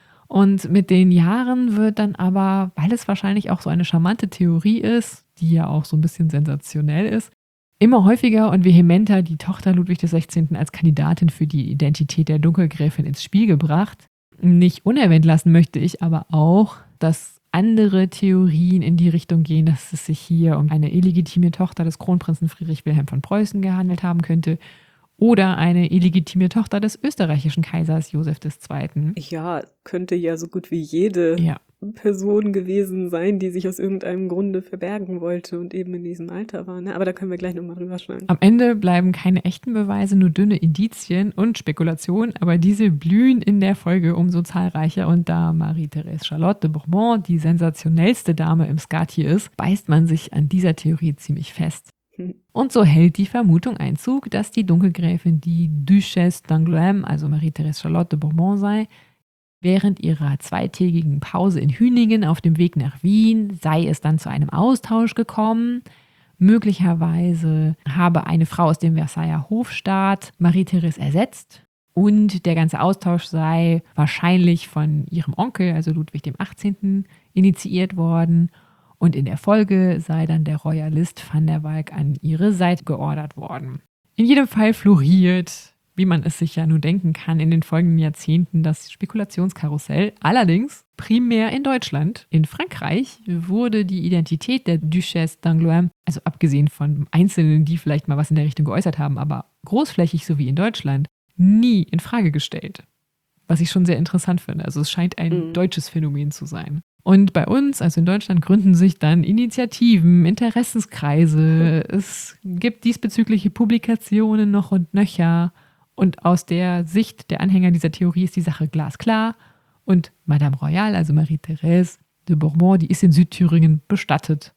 Und mit den Jahren wird dann aber, weil es wahrscheinlich auch so eine charmante Theorie ist, die ja auch so ein bisschen sensationell ist, immer häufiger und vehementer die Tochter Ludwig XVI. Als Kandidatin für die Identität der Dunkelgräfin ins Spiel gebracht. Nicht unerwähnt lassen möchte ich aber auch, dass andere Theorien in die Richtung gehen, dass es sich hier um eine illegitime Tochter des Kronprinzen Friedrich Wilhelm von Preußen gehandelt haben könnte oder eine illegitime Tochter des österreichischen Kaisers Josef II. Ja, könnte ja so gut wie jede Person gewesen sein, die sich aus irgendeinem Grunde verbergen wollte und eben in diesem Alter war. Ne? Aber da können wir gleich nochmal drüber schnacken. Am Ende bleiben keine echten Beweise, nur dünne Indizien und Spekulationen, aber diese blühen in der Folge umso zahlreicher. Und da Marie-Thérèse Charlotte de Bourbon die sensationellste Dame im Skat hier ist, beißt man sich an dieser Theorie ziemlich fest. Und so hält die Vermutung Einzug, dass die Dunkelgräfin die Duchesse d'Angoulême, also Marie-Thérèse Charlotte de Bourbon sei. Während ihrer 2-tägigen Pause in Hüningen auf dem Weg nach Wien sei es dann zu einem Austausch gekommen. Möglicherweise habe eine Frau aus dem Versailler Hofstaat Marie-Thérèse ersetzt und der ganze Austausch sei wahrscheinlich von ihrem Onkel, also Ludwig XVIII., initiiert worden. Und in der Folge sei dann der Royalist Van der Valk an ihre Seite geordert worden. In jedem Fall floriert, wie man es sich ja nur denken kann, in den folgenden Jahrzehnten das Spekulationskarussell. Allerdings primär in Deutschland. In Frankreich wurde die Identität der Duchesse d'Angoulême, also abgesehen von Einzelnen, die vielleicht mal was in der Richtung geäußert haben, aber großflächig so wie in Deutschland, nie in Frage gestellt. Was ich schon sehr interessant finde. Also es scheint ein deutsches Phänomen zu sein. Und bei uns, also in Deutschland, gründen sich dann Initiativen, Interessenskreise. Es gibt diesbezügliche Publikationen noch und nöcher. Und aus der Sicht der Anhänger dieser Theorie ist die Sache glasklar. Und Madame Royale, also Marie-Thérèse de Bourbon, die ist in Südthüringen bestattet.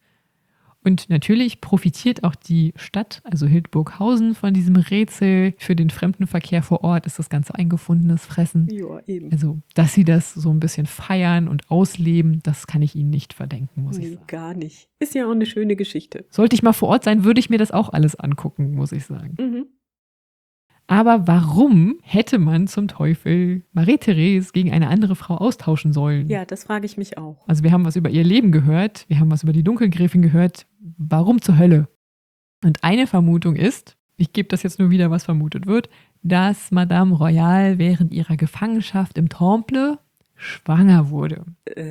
Und natürlich profitiert auch die Stadt, also Hildburghausen, von diesem Rätsel. Für den Fremdenverkehr vor Ort ist das Ganze eingefundenes Fressen. Ja, eben. Also, dass sie das so ein bisschen feiern und ausleben, das kann ich ihnen nicht verdenken, muss ich sagen. Gar nicht. Ist ja auch eine schöne Geschichte. Sollte ich mal vor Ort sein, würde ich mir das auch alles angucken, muss ich sagen. Mhm. Aber warum hätte man zum Teufel Marie-Thérèse gegen eine andere Frau austauschen sollen? Ja, das frage ich mich auch. Also wir haben was über ihr Leben gehört, wir haben was über die Dunkelgräfin gehört. Warum zur Hölle? Und eine Vermutung ist, ich gebe das jetzt nur wieder, was vermutet wird, dass Madame Royale während ihrer Gefangenschaft im Temple schwanger wurde.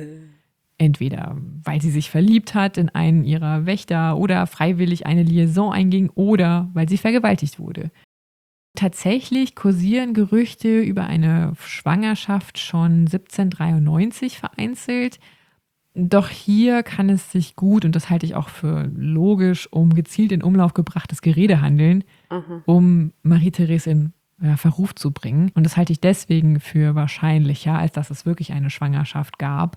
Entweder weil sie sich verliebt hat in einen ihrer Wächter oder freiwillig eine Liaison einging oder weil sie vergewaltigt wurde. Tatsächlich kursieren Gerüchte über eine Schwangerschaft schon 1793 vereinzelt. Doch hier kann es sich gut, und das halte ich auch für logisch, um gezielt in Umlauf gebrachtes Gerede handeln, um Marie-Therese in Verruf zu bringen. Und das halte ich deswegen für wahrscheinlicher, als dass es wirklich eine Schwangerschaft gab.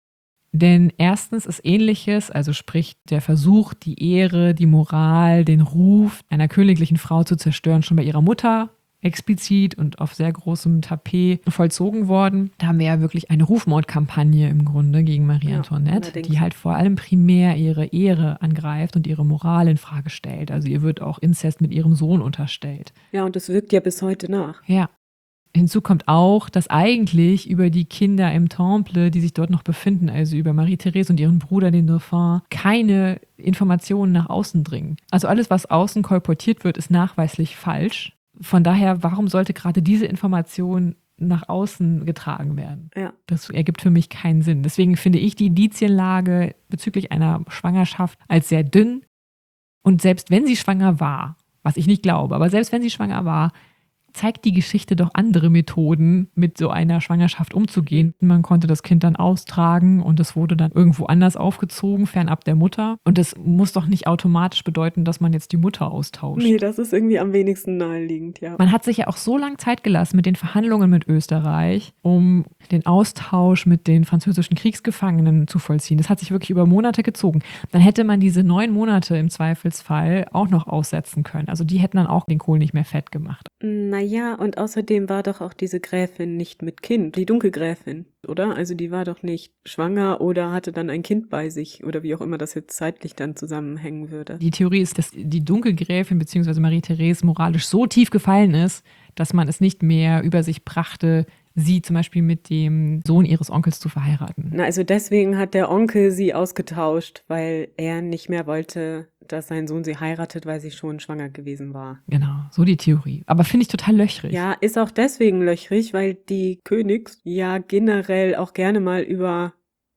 Denn erstens ist Ähnliches, also sprich der Versuch, die Ehre, die Moral, den Ruf einer königlichen Frau zu zerstören, schon bei ihrer Mutter explizit und auf sehr großem Tapet vollzogen worden. Da haben wir ja wirklich eine Rufmordkampagne im Grunde gegen Marie Antoinette, die halt vor allem primär ihre Ehre angreift und ihre Moral in Frage stellt. Also ihr wird auch Inzest mit ihrem Sohn unterstellt. Ja, und das wirkt ja bis heute nach. Ja. Hinzu kommt auch, dass eigentlich über die Kinder im Temple, die sich dort noch befinden, also über Marie-Therese und ihren Bruder, den Dauphin, keine Informationen nach außen dringen. Also alles, was außen kolportiert wird, ist nachweislich falsch. Von daher, warum sollte gerade diese Information nach außen getragen werden? Ja. Das ergibt für mich keinen Sinn. Deswegen finde ich die Indizienlage bezüglich einer Schwangerschaft als sehr dünn. Und selbst wenn sie schwanger war, was ich nicht glaube, aber selbst wenn sie schwanger war, zeigt die Geschichte doch andere Methoden, mit so einer Schwangerschaft umzugehen. Man konnte das Kind dann austragen und es wurde dann irgendwo anders aufgezogen, fernab der Mutter. Und das muss doch nicht automatisch bedeuten, dass man jetzt die Mutter austauscht. Nee, das ist irgendwie am wenigsten naheliegend, ja. Man hat sich ja auch so lange Zeit gelassen mit den Verhandlungen mit Österreich, um den Austausch mit den französischen Kriegsgefangenen zu vollziehen. Das hat sich wirklich über Monate gezogen. Dann hätte man diese 9 Monate im Zweifelsfall auch noch aussetzen können. Also die hätten dann auch den Kohl nicht mehr fett gemacht. Naja, und außerdem war doch auch diese Gräfin nicht mit Kind, die Dunkelgräfin, oder? Also die war doch nicht schwanger oder hatte dann ein Kind bei sich oder wie auch immer das jetzt zeitlich dann zusammenhängen würde. Die Theorie ist, dass die Dunkelgräfin bzw. Marie-Therese moralisch so tief gefallen ist, dass man es nicht mehr über sich brachte, sie zum Beispiel mit dem Sohn ihres Onkels zu verheiraten. Na, also deswegen hat der Onkel sie ausgetauscht, weil er nicht mehr wollte, dass sein Sohn sie heiratet, weil sie schon schwanger gewesen war. Genau, so die Theorie. Aber finde ich total löchrig. Ja, ist auch deswegen löchrig, weil die Königs ja generell auch gerne mal über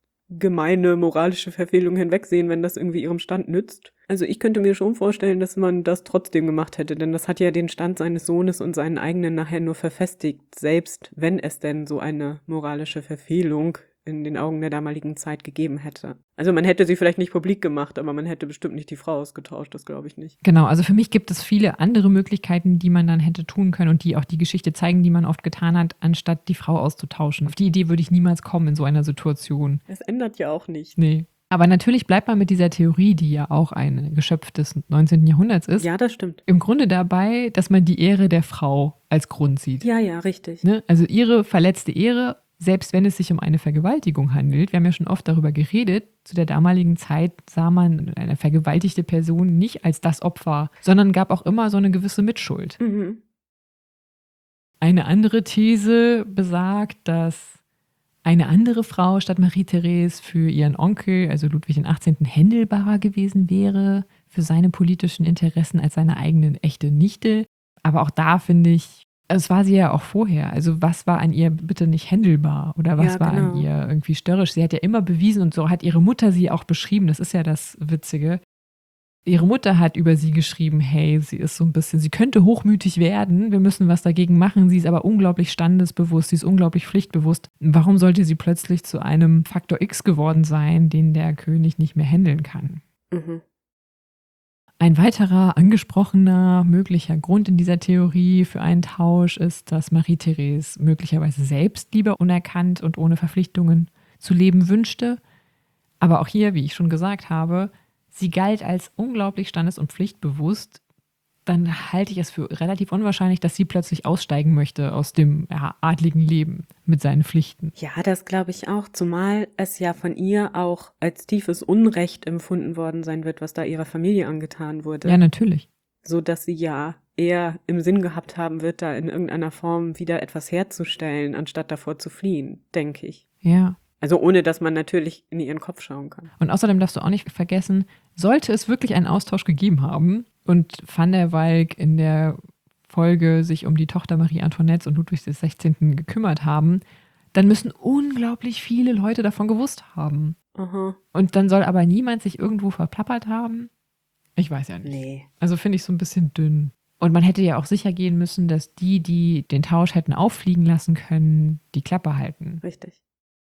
gemeine moralische Verfehlungen hinwegsehen, wenn das irgendwie ihrem Stand nützt. Also ich könnte mir schon vorstellen, dass man das trotzdem gemacht hätte, denn das hat ja den Stand seines Sohnes und seinen eigenen nachher nur verfestigt, selbst wenn es denn so eine moralische Verfehlung in den Augen der damaligen Zeit gegeben hätte. Also man hätte sie vielleicht nicht publik gemacht, aber man hätte bestimmt nicht die Frau ausgetauscht, das glaube ich nicht. Genau, also für mich gibt es viele andere Möglichkeiten, die man dann hätte tun können und die auch die Geschichte zeigen, die man oft getan hat, anstatt die Frau auszutauschen. Auf die Idee würde ich niemals kommen in so einer Situation. Das ändert ja auch nicht. Nee. Aber natürlich bleibt man mit dieser Theorie, die ja auch ein Geschöpf des 19. Jahrhunderts ist, Ja, das stimmt. im Grunde dabei, dass man die Ehre der Frau als Grund sieht. Ja, richtig. Ne? Also ihre verletzte Ehre, selbst wenn es sich um eine Vergewaltigung handelt, wir haben ja schon oft darüber geredet, zu der damaligen Zeit sah man eine vergewaltigte Person nicht als das Opfer, sondern gab auch immer so eine gewisse Mitschuld. Mhm. Eine andere These besagt, dass eine andere Frau statt Marie-Therese für ihren Onkel, also Ludwig XVIII., händelbarer gewesen wäre für seine politischen Interessen als seine eigene echte Nichte. Aber auch da finde ich, es war sie ja auch vorher. Also was war an ihr bitte nicht händelbar oder was Ja, war genau. an ihr irgendwie störrisch? Sie hat ja immer bewiesen und so hat ihre Mutter sie auch beschrieben. Das ist ja das Witzige. Ihre Mutter hat über sie geschrieben, hey, sie ist so ein bisschen, sie könnte hochmütig werden, wir müssen was dagegen machen, sie ist aber unglaublich standesbewusst, sie ist unglaublich pflichtbewusst. Warum sollte sie plötzlich zu einem Faktor X geworden sein, den der König nicht mehr handeln kann? Mhm. Ein weiterer angesprochener möglicher Grund in dieser Theorie für einen Tausch ist, dass Marie-Therese möglicherweise selbst lieber unerkannt und ohne Verpflichtungen zu leben wünschte. Aber auch hier, wie ich schon gesagt habe, sie galt als unglaublich standes- und pflichtbewusst, dann halte ich es für relativ unwahrscheinlich, dass sie plötzlich aussteigen möchte aus dem adligen Leben mit seinen Pflichten. Ja, das glaube ich auch, zumal es ja von ihr auch als tiefes Unrecht empfunden worden sein wird, was da ihrer Familie angetan wurde. Ja, natürlich. So dass sie ja eher im Sinn gehabt haben wird, da in irgendeiner Form wieder etwas herzustellen, anstatt davor zu fliehen, denke ich. Ja. Also ohne, dass man natürlich in ihren Kopf schauen kann. Und außerdem darfst du auch nicht vergessen, sollte es wirklich einen Austausch gegeben haben und Van der Walk in der Folge sich um die Tochter Marie Antoinettes und Ludwig XVI. Gekümmert haben, dann müssen unglaublich viele Leute davon gewusst haben. Aha. Und dann soll aber niemand sich irgendwo verplappert haben? Ich weiß ja nicht. Nee. Also finde ich so ein bisschen dünn. Und man hätte ja auch sicher gehen müssen, dass die den Tausch hätten auffliegen lassen können, die Klappe halten. Richtig.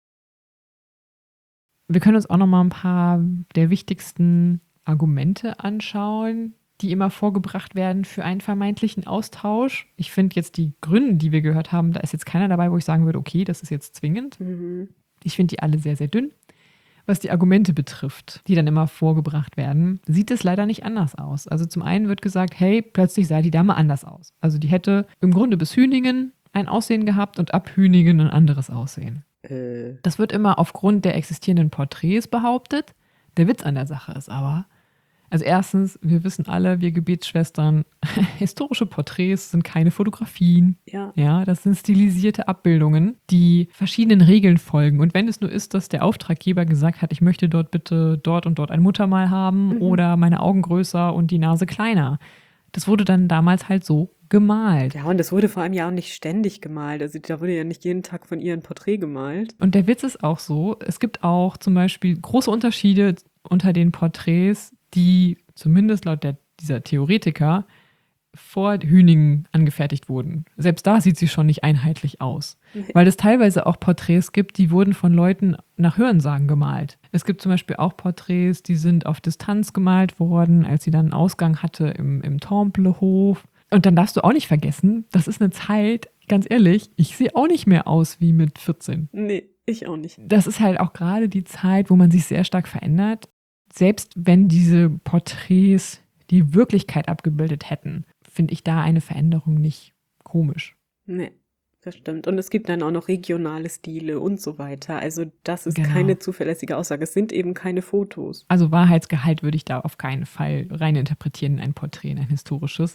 Wir können uns auch noch mal ein paar der wichtigsten Argumente anschauen, die immer vorgebracht werden für einen vermeintlichen Austausch. Ich finde jetzt die Gründe, die wir gehört haben, da ist jetzt keiner dabei, wo ich sagen würde, okay, das ist jetzt zwingend. Ich finde die alle sehr, sehr dünn. Was die Argumente betrifft, die dann immer vorgebracht werden, sieht es leider nicht anders aus. Also zum einen wird gesagt, hey, plötzlich sah die Dame anders aus. Also die hätte im Grunde bis Hüningen ein Aussehen gehabt und ab Hüningen ein anderes Aussehen. Das wird immer aufgrund der existierenden Porträts behauptet. Der Witz an der Sache ist aber, also erstens, wir wissen alle, wir Gebetsschwestern, historische Porträts sind keine Fotografien. Ja, das sind stilisierte Abbildungen, die verschiedenen Regeln folgen. Und wenn es nur ist, dass der Auftraggeber gesagt hat, ich möchte dort bitte dort und dort ein Muttermal haben oder meine Augen größer und die Nase kleiner. Das wurde dann damals halt so gemalt. Ja, und das wurde vor allem ja auch nicht ständig gemalt. Also da wurde ja nicht jeden Tag von ihr ein Porträt gemalt. Und der Witz ist auch so, es gibt auch zum Beispiel große Unterschiede unter den Porträts, die zumindest laut dieser Theoretiker vor Hüningen angefertigt wurden. Selbst da sieht sie schon nicht einheitlich aus. Weil es teilweise auch Porträts gibt, die wurden von Leuten nach Hörensagen gemalt. Es gibt zum Beispiel auch Porträts, die sind auf Distanz gemalt worden, als sie dann einen Ausgang hatte im Templehof. Und dann darfst du auch nicht vergessen, das ist eine Zeit, ganz ehrlich, ich sehe auch nicht mehr aus wie mit 14. Nee, ich auch nicht. Das ist halt auch gerade die Zeit, wo man sich sehr stark verändert. Selbst wenn diese Porträts die Wirklichkeit abgebildet hätten, finde ich da eine Veränderung nicht komisch. Nee, das stimmt. Und es gibt dann auch noch regionale Stile und so weiter. Also das ist Genau. keine zuverlässige Aussage. Es sind eben keine Fotos. Also Wahrheitsgehalt würde ich da auf keinen Fall rein interpretieren in ein Porträt, in ein historisches.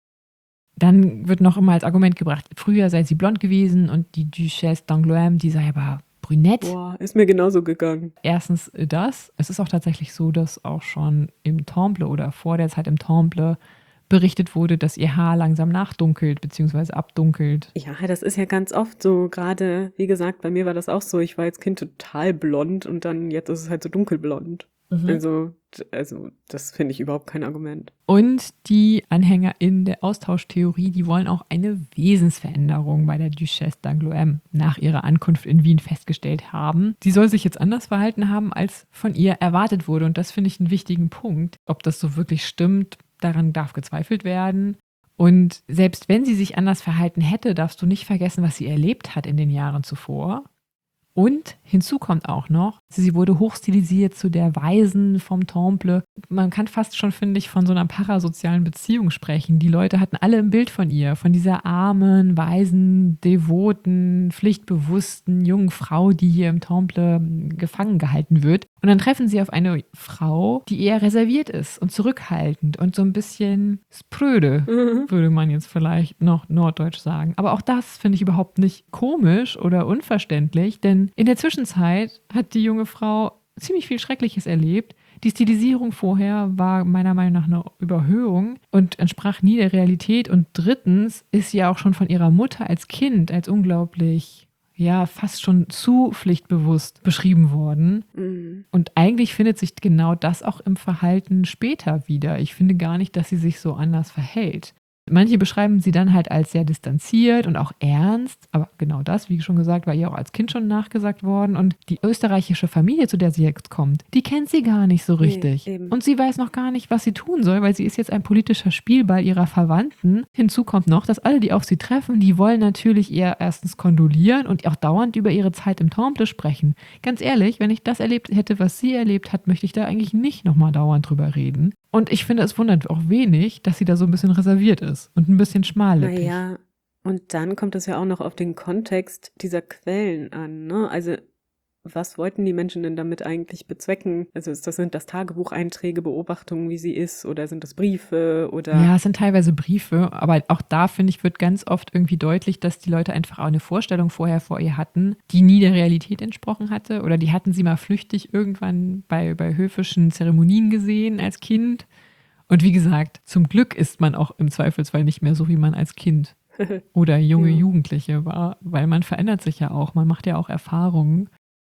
Dann wird noch immer als Argument gebracht, früher sei sie blond gewesen und die Duchesse d'Angoulême, die sei aber brünett. Boah, ist mir genauso gegangen. Erstens das. Es ist auch tatsächlich so, dass auch schon im Temple oder vor der Zeit im Temple berichtet wurde, dass ihr Haar langsam nachdunkelt bzw. abdunkelt. Ja, das ist ja ganz oft so. Gerade, wie gesagt, bei mir war das auch so. Ich war als Kind total blond und dann jetzt ist es halt so dunkelblond. Also das finde ich überhaupt kein Argument. Und die Anhänger in der Austauschtheorie, die wollen auch eine Wesensveränderung bei der Duchesse d'Angoulême nach ihrer Ankunft in Wien festgestellt haben. Sie soll sich jetzt anders verhalten haben, als von ihr erwartet wurde. Und das finde ich einen wichtigen Punkt. Ob das so wirklich stimmt, daran darf gezweifelt werden. Und selbst wenn sie sich anders verhalten hätte, darfst du nicht vergessen, was sie erlebt hat in den Jahren zuvor. Und hinzu kommt auch noch, sie wurde hochstilisiert zu der Weisen vom Temple. Man kann fast schon, finde ich, von so einer parasozialen Beziehung sprechen. Die Leute hatten alle ein Bild von ihr, von dieser armen, weisen, devoten, pflichtbewussten jungen Frau, die hier im Temple gefangen gehalten wird. Und dann treffen sie auf eine Frau, die eher reserviert ist und zurückhaltend und so ein bisschen spröde, würde man jetzt vielleicht noch norddeutsch sagen. Aber auch das finde ich überhaupt nicht komisch oder unverständlich, denn in der Zwischenzeit hat die junge Frau ziemlich viel Schreckliches erlebt. Die Stilisierung vorher war meiner Meinung nach eine Überhöhung und entsprach nie der Realität. Und drittens ist sie auch schon von ihrer Mutter als Kind als unglaublich, ja, fast schon zu pflichtbewusst beschrieben worden. Und eigentlich findet sich genau das auch im Verhalten später wieder. Ich finde gar nicht, dass sie sich so anders verhält. Manche beschreiben sie dann halt als sehr distanziert und auch ernst, aber genau das, wie schon gesagt, war ihr auch als Kind schon nachgesagt worden. Und die österreichische Familie, zu der sie jetzt kommt, die kennt sie gar nicht so richtig. Nee, eben. Und sie weiß noch gar nicht, was sie tun soll, weil sie ist jetzt ein politischer Spielball ihrer Verwandten. Hinzu kommt noch, dass alle, die auf sie treffen, die wollen natürlich eher erstens kondolieren und auch dauernd über ihre Zeit im Temple sprechen. Ganz ehrlich, wenn ich das erlebt hätte, was sie erlebt hat, möchte ich da eigentlich nicht nochmal dauernd drüber reden. Und ich finde, es wundert auch wenig, dass sie da so ein bisschen reserviert ist und ein bisschen schmallippig. Naja, und dann kommt es ja auch noch auf den Kontext dieser Quellen an, ne? Also was wollten die Menschen denn damit eigentlich bezwecken? Also sind das Tagebucheinträge, Beobachtungen, wie sie ist, oder sind das Briefe oder? Ja, es sind teilweise Briefe, aber auch da, finde ich, wird ganz oft irgendwie deutlich, dass die Leute einfach auch eine Vorstellung vorher vor ihr hatten, die nie der Realität entsprochen hatte, oder die hatten sie mal flüchtig irgendwann bei höfischen Zeremonien gesehen als Kind. Und wie gesagt, zum Glück ist man auch im Zweifelsfall nicht mehr so, wie man als Kind oder junge Ja. Jugendliche war, weil man verändert sich ja auch, man macht ja auch Erfahrungen.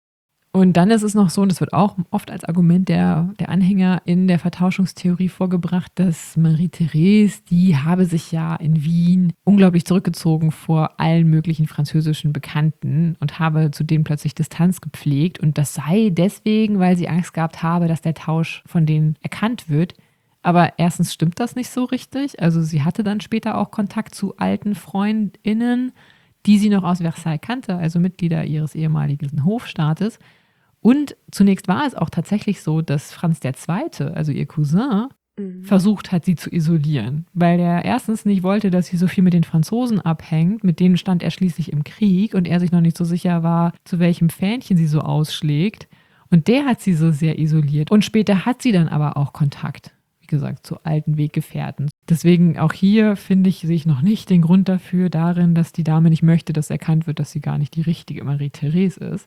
Und dann ist es noch so, und das wird auch oft als Argument der Anhänger in der Vertauschungstheorie vorgebracht, dass Marie-Thérèse, die habe sich ja in Wien unglaublich zurückgezogen vor allen möglichen französischen Bekannten und habe zu denen plötzlich Distanz gepflegt. Und das sei deswegen, weil sie Angst gehabt habe, dass der Tausch von denen erkannt wird. Aber erstens stimmt das nicht so richtig. Also sie hatte dann später auch Kontakt zu alten FreundInnen, die sie noch aus Versailles kannte, also Mitglieder ihres ehemaligen Hofstaates. Und zunächst war es auch tatsächlich so, dass Franz II., also ihr Cousin, versucht hat, sie zu isolieren, weil er erstens nicht wollte, dass sie so viel mit den Franzosen abhängt, mit denen stand er schließlich im Krieg und er sich noch nicht so sicher war, zu welchem Fähnchen sie so ausschlägt. Und der hat sie so sehr isoliert. Und später hat sie dann aber auch Kontakt, wie gesagt, zu alten Weggefährten. Deswegen auch hier, finde ich, sehe ich noch nicht den Grund dafür darin, dass die Dame nicht möchte, dass erkannt wird, dass sie gar nicht die richtige Marie-Thérèse ist.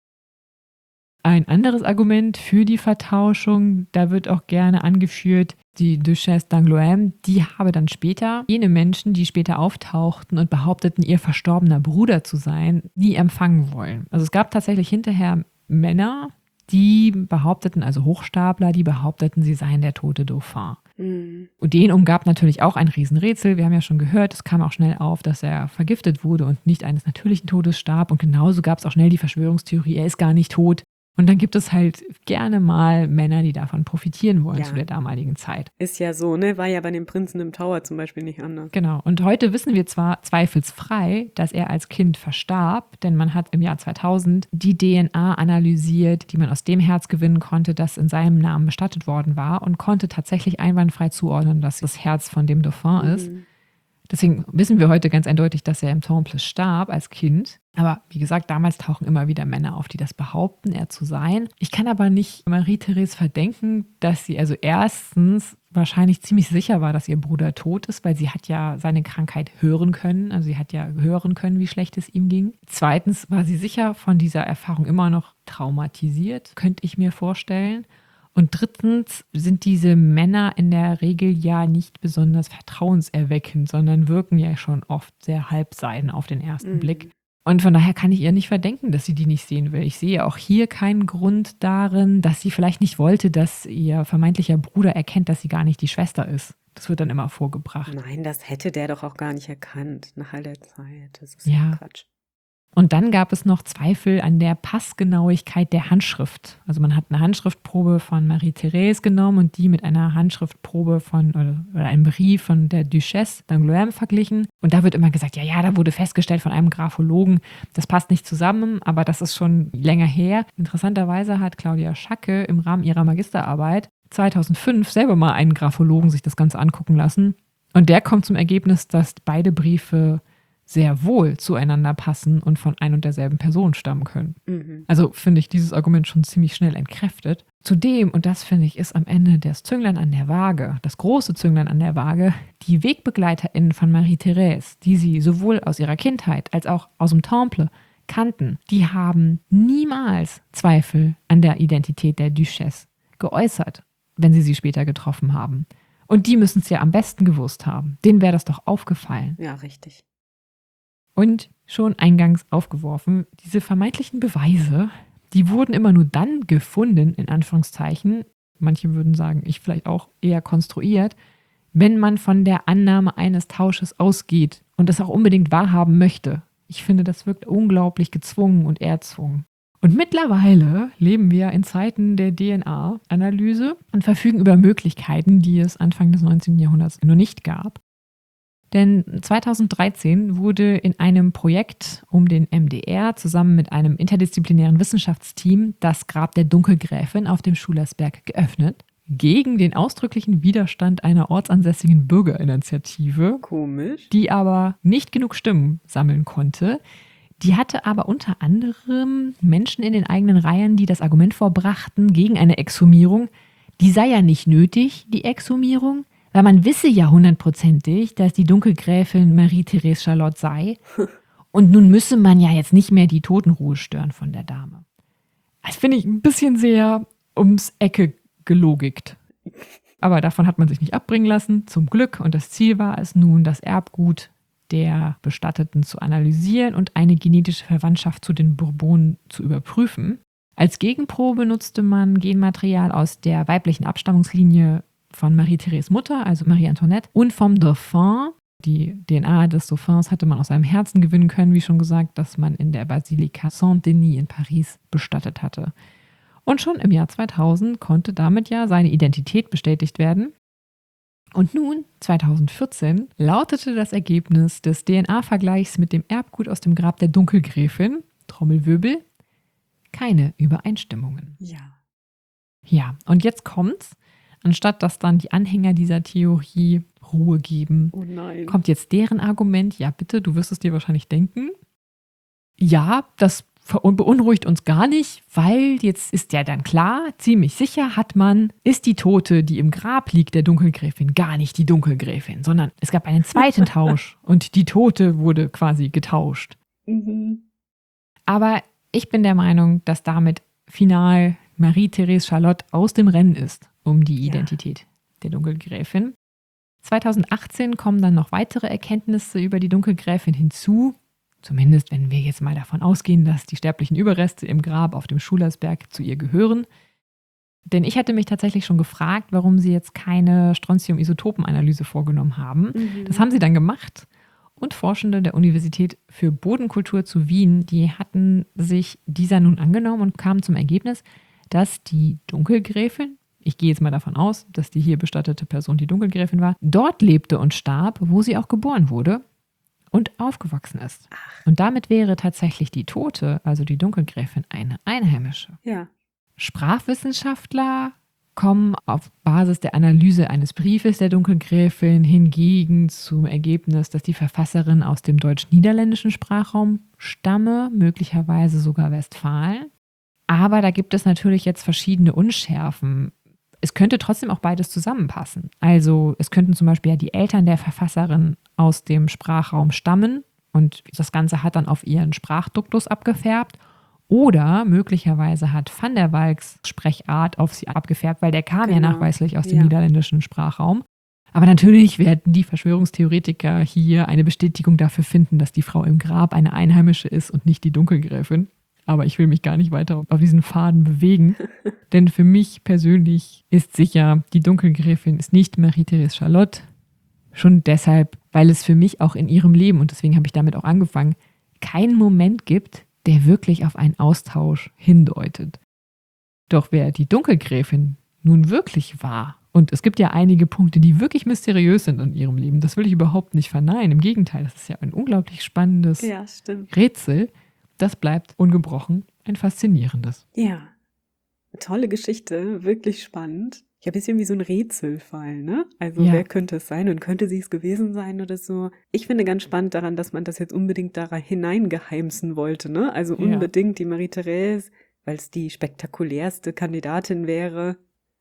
Ein anderes Argument für die Vertauschung, da wird auch gerne angeführt, die Duchesse d'Angoulême, die habe dann später jene Menschen, die später auftauchten und behaupteten, ihr verstorbener Bruder zu sein, nie empfangen wollen. Also es gab tatsächlich hinterher Männer, die behaupteten, also Hochstapler, die behaupteten, sie seien der tote Dauphin. Und den umgab natürlich auch ein Riesenrätsel. Wir haben ja schon gehört, es kam auch schnell auf, dass er vergiftet wurde und nicht eines natürlichen Todes starb. Und genauso gab es auch schnell die Verschwörungstheorie, er ist gar nicht tot. Und dann gibt es halt gerne mal Männer, die davon profitieren wollen zu der damaligen Zeit. Ist ja so, ne? War ja bei dem Prinzen im Tower zum Beispiel nicht anders. Genau. Und heute wissen wir zwar zweifelsfrei, dass er als Kind verstarb, denn man hat im Jahr 2000 die DNA analysiert, die man aus dem Herz gewinnen konnte, das in seinem Namen bestattet worden war und konnte tatsächlich einwandfrei zuordnen, dass das Herz von dem Dauphin ist. Deswegen wissen wir heute ganz eindeutig, dass er im Temple starb als Kind. Aber wie gesagt, damals tauchen immer wieder Männer auf, die das behaupten, er zu sein. Ich kann aber nicht Marie-Thérèse verdenken, dass sie also erstens wahrscheinlich ziemlich sicher war, dass ihr Bruder tot ist, weil sie hat ja seine Krankheit hören können. Also sie hat ja hören können, wie schlecht es ihm ging. Zweitens war sie sicher von dieser Erfahrung immer noch traumatisiert, könnte ich mir vorstellen. Und drittens sind diese Männer in der Regel ja nicht besonders vertrauenserweckend, sondern wirken ja schon oft sehr halbseiden auf den ersten Blick. Und von daher kann ich ihr nicht verdenken, dass sie die nicht sehen will. Ich sehe auch hier keinen Grund darin, dass sie vielleicht nicht wollte, dass ihr vermeintlicher Bruder erkennt, dass sie gar nicht die Schwester ist. Das wird dann immer vorgebracht. Nein, das hätte der doch auch gar nicht erkannt nach all der Zeit. Das ist ja Quatsch. Und dann gab es noch Zweifel an der Passgenauigkeit der Handschrift. Also man hat eine Handschriftprobe von Marie-Thérèse genommen und die mit einer Handschriftprobe oder einem Brief von der Duchesse d'Angoulême verglichen. Und da wird immer gesagt, ja, da wurde festgestellt von einem Graphologen, das passt nicht zusammen, aber das ist schon länger her. Interessanterweise hat Claudia Schacke im Rahmen ihrer Magisterarbeit 2005 selber mal einen Graphologen sich das Ganze angucken lassen. Und der kommt zum Ergebnis, dass beide Briefe sehr wohl zueinander passen und von ein und derselben Person stammen können. Also finde ich dieses Argument schon ziemlich schnell entkräftet. Zudem, und das finde ich, ist am Ende das Zünglein an der Waage, das große Zünglein an der Waage, die WegbegleiterInnen von Marie-Thérèse, die sie sowohl aus ihrer Kindheit als auch aus dem Temple kannten, die haben niemals Zweifel an der Identität der Duchesse geäußert, wenn sie später getroffen haben. Und die müssen es ja am besten gewusst haben. Denen wäre das doch aufgefallen. Ja, richtig. Und schon eingangs aufgeworfen, diese vermeintlichen Beweise, die wurden immer nur dann gefunden, in Anführungszeichen, manche würden sagen, ich vielleicht auch eher konstruiert, wenn man von der Annahme eines Tausches ausgeht und das auch unbedingt wahrhaben möchte. Ich finde, das wirkt unglaublich gezwungen und erzwungen. Und mittlerweile leben wir in Zeiten der DNA-Analyse und verfügen über Möglichkeiten, die es Anfang des 19. Jahrhunderts noch nicht gab. Denn 2013 wurde in einem Projekt um den MDR zusammen mit einem interdisziplinären Wissenschaftsteam das Grab der Dunkelgräfin auf dem Schulersberg geöffnet, gegen den ausdrücklichen Widerstand einer ortsansässigen Bürgerinitiative, Komisch, die aber nicht genug Stimmen sammeln konnte. Die hatte aber unter anderem Menschen in den eigenen Reihen, die das Argument vorbrachten gegen eine Exhumierung. Die sei ja nicht nötig, die Exhumierung, weil man wisse ja hundertprozentig, dass die Dunkelgräfin Marie-Thérèse Charlotte sei. Und nun müsse man ja jetzt nicht mehr die Totenruhe stören von der Dame. Das finde ich ein bisschen sehr ums Ecke gelogikt. Aber davon hat man sich nicht abbringen lassen, zum Glück. Und das Ziel war es nun, das Erbgut der Bestatteten zu analysieren und eine genetische Verwandtschaft zu den Bourbonen zu überprüfen. Als Gegenprobe nutzte man Genmaterial aus der weiblichen Abstammungslinie von Marie-Therese Mutter, also Marie Antoinette, und vom Dauphin. Die DNA des Dauphins hatte man aus seinem Herzen gewinnen können, wie schon gesagt, das man in der Basilika Saint-Denis in Paris bestattet hatte. Und schon im Jahr 2000 konnte damit ja seine Identität bestätigt werden. Und nun, 2014, lautete das Ergebnis des DNA-Vergleichs mit dem Erbgut aus dem Grab der Dunkelgräfin, Trommelwirbel, keine Übereinstimmungen. Ja. Ja, und jetzt kommt's. Anstatt dass dann die Anhänger dieser Theorie Ruhe geben, Oh nein. kommt jetzt deren Argument, ja bitte, du wirst es dir wahrscheinlich denken. Ja, das beunruhigt uns gar nicht, weil jetzt ist ja dann klar, ziemlich sicher ist die Tote, die im Grab liegt, der Dunkelgräfin, gar nicht die Dunkelgräfin, sondern es gab einen zweiten Tausch und die Tote wurde quasi getauscht. Mhm. Aber ich bin der Meinung, dass damit final Marie-Therese Charlotte aus dem Rennen ist um die Identität der Dunkelgräfin. 2018 kommen dann noch weitere Erkenntnisse über die Dunkelgräfin hinzu. Zumindest, wenn wir jetzt mal davon ausgehen, dass die sterblichen Überreste im Grab auf dem Schulersberg zu ihr gehören. Denn ich hatte mich tatsächlich schon gefragt, warum sie jetzt keine Strontium-Isotopenanalyse vorgenommen haben. Mhm. Das haben sie dann gemacht. Und Forschende der Universität für Bodenkultur zu Wien, die hatten sich dieser nun angenommen und kamen zum Ergebnis, dass die Dunkelgräfin, ich gehe jetzt mal davon aus, dass die hier bestattete Person die Dunkelgräfin war, dort lebte und starb, wo sie auch geboren wurde und aufgewachsen ist. Und damit wäre tatsächlich die Tote, also die Dunkelgräfin, eine Einheimische. Ja. Sprachwissenschaftler kommen auf Basis der Analyse eines Briefes der Dunkelgräfin hingegen zum Ergebnis, dass die Verfasserin aus dem deutsch-niederländischen Sprachraum stamme, möglicherweise sogar Westfalen. Aber da gibt es natürlich jetzt verschiedene Unschärfen. Es könnte trotzdem auch beides zusammenpassen. Also es könnten zum Beispiel ja die Eltern der Verfasserin aus dem Sprachraum stammen und das Ganze hat dann auf ihren Sprachduktus abgefärbt. Oder möglicherweise hat Van der Valks Sprechart auf sie abgefärbt, weil der kam ja nachweislich aus dem niederländischen Sprachraum. Aber natürlich werden die Verschwörungstheoretiker hier eine Bestätigung dafür finden, dass die Frau im Grab eine Einheimische ist und nicht die Dunkelgräfin. Aber ich will mich gar nicht weiter auf diesen Faden bewegen. Denn für mich persönlich ist sicher, die Dunkelgräfin ist nicht Marie-Therese Charlotte. Schon deshalb, weil es für mich auch in ihrem Leben, und deswegen habe ich damit auch angefangen, keinen Moment gibt, der wirklich auf einen Austausch hindeutet. Doch wer die Dunkelgräfin nun wirklich war, und es gibt ja einige Punkte, die wirklich mysteriös sind in ihrem Leben, das will ich überhaupt nicht verneinen. Im Gegenteil, das ist ja ein unglaublich spannendes Rätsel. Das bleibt ungebrochen ein faszinierendes. Ja, tolle Geschichte, wirklich spannend. Ja, ein bisschen wie so ein Rätselfall, ne? Also wer könnte es sein und könnte sie es gewesen sein oder so? Ich finde ganz spannend daran, dass man das jetzt unbedingt da hineingeheimsen wollte, ne? Also unbedingt die Marie-Therese, weil es die spektakulärste Kandidatin wäre.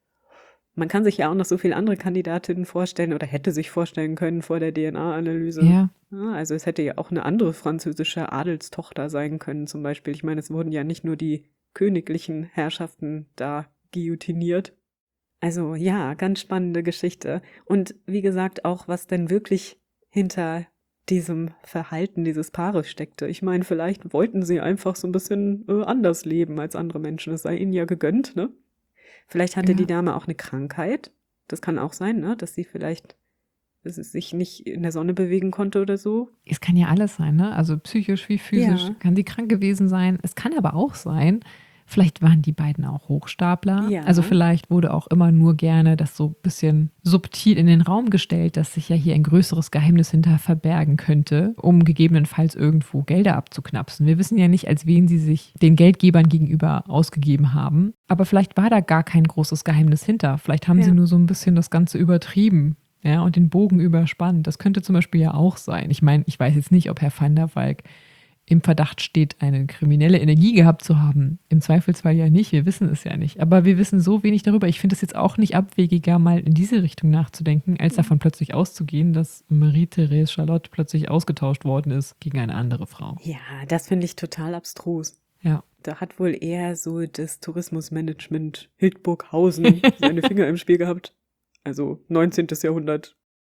Man kann sich ja auch noch so viele andere Kandidatinnen vorstellen oder hätte sich vorstellen können vor der DNA-Analyse. Ja. Also es hätte ja auch eine andere französische Adelstochter sein können zum Beispiel. Ich meine, es wurden ja nicht nur die königlichen Herrschaften da guillotiniert. Also ja, ganz spannende Geschichte. Und wie gesagt, auch was denn wirklich hinter diesem Verhalten dieses Paares steckte. Ich meine, vielleicht wollten sie einfach so ein bisschen anders leben als andere Menschen. Es sei ihnen ja gegönnt, ne? Vielleicht hatte die Dame auch eine Krankheit. Das kann auch sein, ne? Dass sie vielleicht sich nicht in der Sonne bewegen konnte oder so. Es kann ja alles sein, ne? Also psychisch wie physisch kann sie krank gewesen sein. Es kann aber auch sein, vielleicht waren die beiden auch Hochstapler. Ja. Also vielleicht wurde auch immer nur gerne das so ein bisschen subtil in den Raum gestellt, dass sich ja hier ein größeres Geheimnis hinter verbergen könnte, um gegebenenfalls irgendwo Gelder abzuknapsen. Wir wissen ja nicht, als wen sie sich den Geldgebern gegenüber ausgegeben haben. Aber vielleicht war da gar kein großes Geheimnis hinter. Vielleicht haben sie nur so ein bisschen das Ganze übertrieben. Ja, und den Bogen überspannt. Das könnte zum Beispiel ja auch sein. Ich meine, ich weiß jetzt nicht, ob Herr Van der Valk im Verdacht steht, eine kriminelle Energie gehabt zu haben. Im Zweifelsfall ja nicht, wir wissen es ja nicht. Aber wir wissen so wenig darüber. Ich finde es jetzt auch nicht abwegiger, mal in diese Richtung nachzudenken, als davon plötzlich auszugehen, dass Marie-Therese Charlotte plötzlich ausgetauscht worden ist gegen eine andere Frau. Ja, das finde ich total abstrus. Ja. Da hat wohl eher so das Tourismusmanagement Hildburghausen seine Finger im Spiel gehabt. Also 19. Jahrhundert.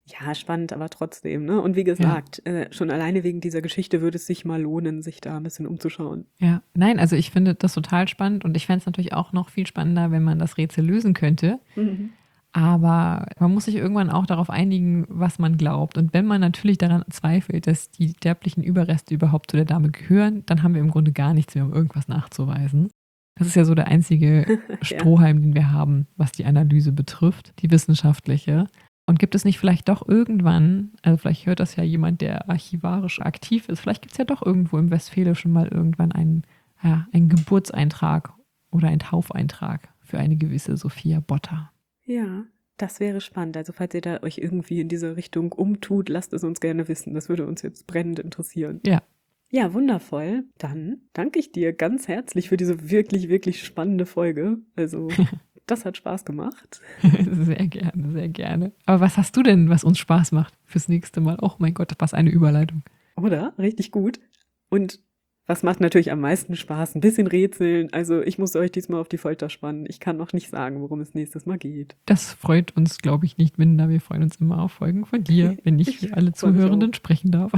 Ja, spannend, aber trotzdem, ne? Und wie gesagt, schon alleine wegen dieser Geschichte würde es sich mal lohnen, sich da ein bisschen umzuschauen. Ja, nein, also ich finde das total spannend und ich fände es natürlich auch noch viel spannender, wenn man das Rätsel lösen könnte. Mhm. Aber man muss sich irgendwann auch darauf einigen, was man glaubt. Und wenn man natürlich daran zweifelt, dass die sterblichen Überreste überhaupt zu der Dame gehören, dann haben wir im Grunde gar nichts mehr, um irgendwas nachzuweisen. Das ist ja so der einzige Strohhalm, den wir haben, was die Analyse betrifft, die wissenschaftliche. Und gibt es nicht vielleicht doch irgendwann, also vielleicht hört das ja jemand, der archivarisch aktiv ist, vielleicht gibt es ja doch irgendwo im Westfälischen mal irgendwann einen Geburtseintrag oder einen Taufeintrag für eine gewisse Sophia Botter. Ja, das wäre spannend. Also falls ihr da euch irgendwie in diese Richtung umtut, lasst es uns gerne wissen. Das würde uns jetzt brennend interessieren. Ja. Ja, wundervoll. Dann danke ich dir ganz herzlich für diese wirklich, wirklich spannende Folge. Also das hat Spaß gemacht. Sehr gerne, sehr gerne. Aber was hast du denn, was uns Spaß macht fürs nächste Mal? Oh mein Gott, was eine Überleitung. Oder? Richtig gut. Und was macht natürlich am meisten Spaß? Ein bisschen rätseln. Also ich muss euch diesmal auf die Folter spannen. Ich kann noch nicht sagen, worum es nächstes Mal geht. Das freut uns, glaube ich, nicht minder. Wir freuen uns immer auf Folgen von dir, wenn ich für alle Zuhörenden sprechen darf.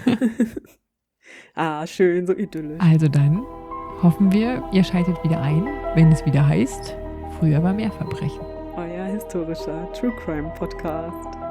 Ah, schön, so idyllisch. Also dann hoffen wir, ihr schaltet wieder ein, wenn es wieder heißt, früher war mehr Verbrechen. Euer historischer True Crime Podcast.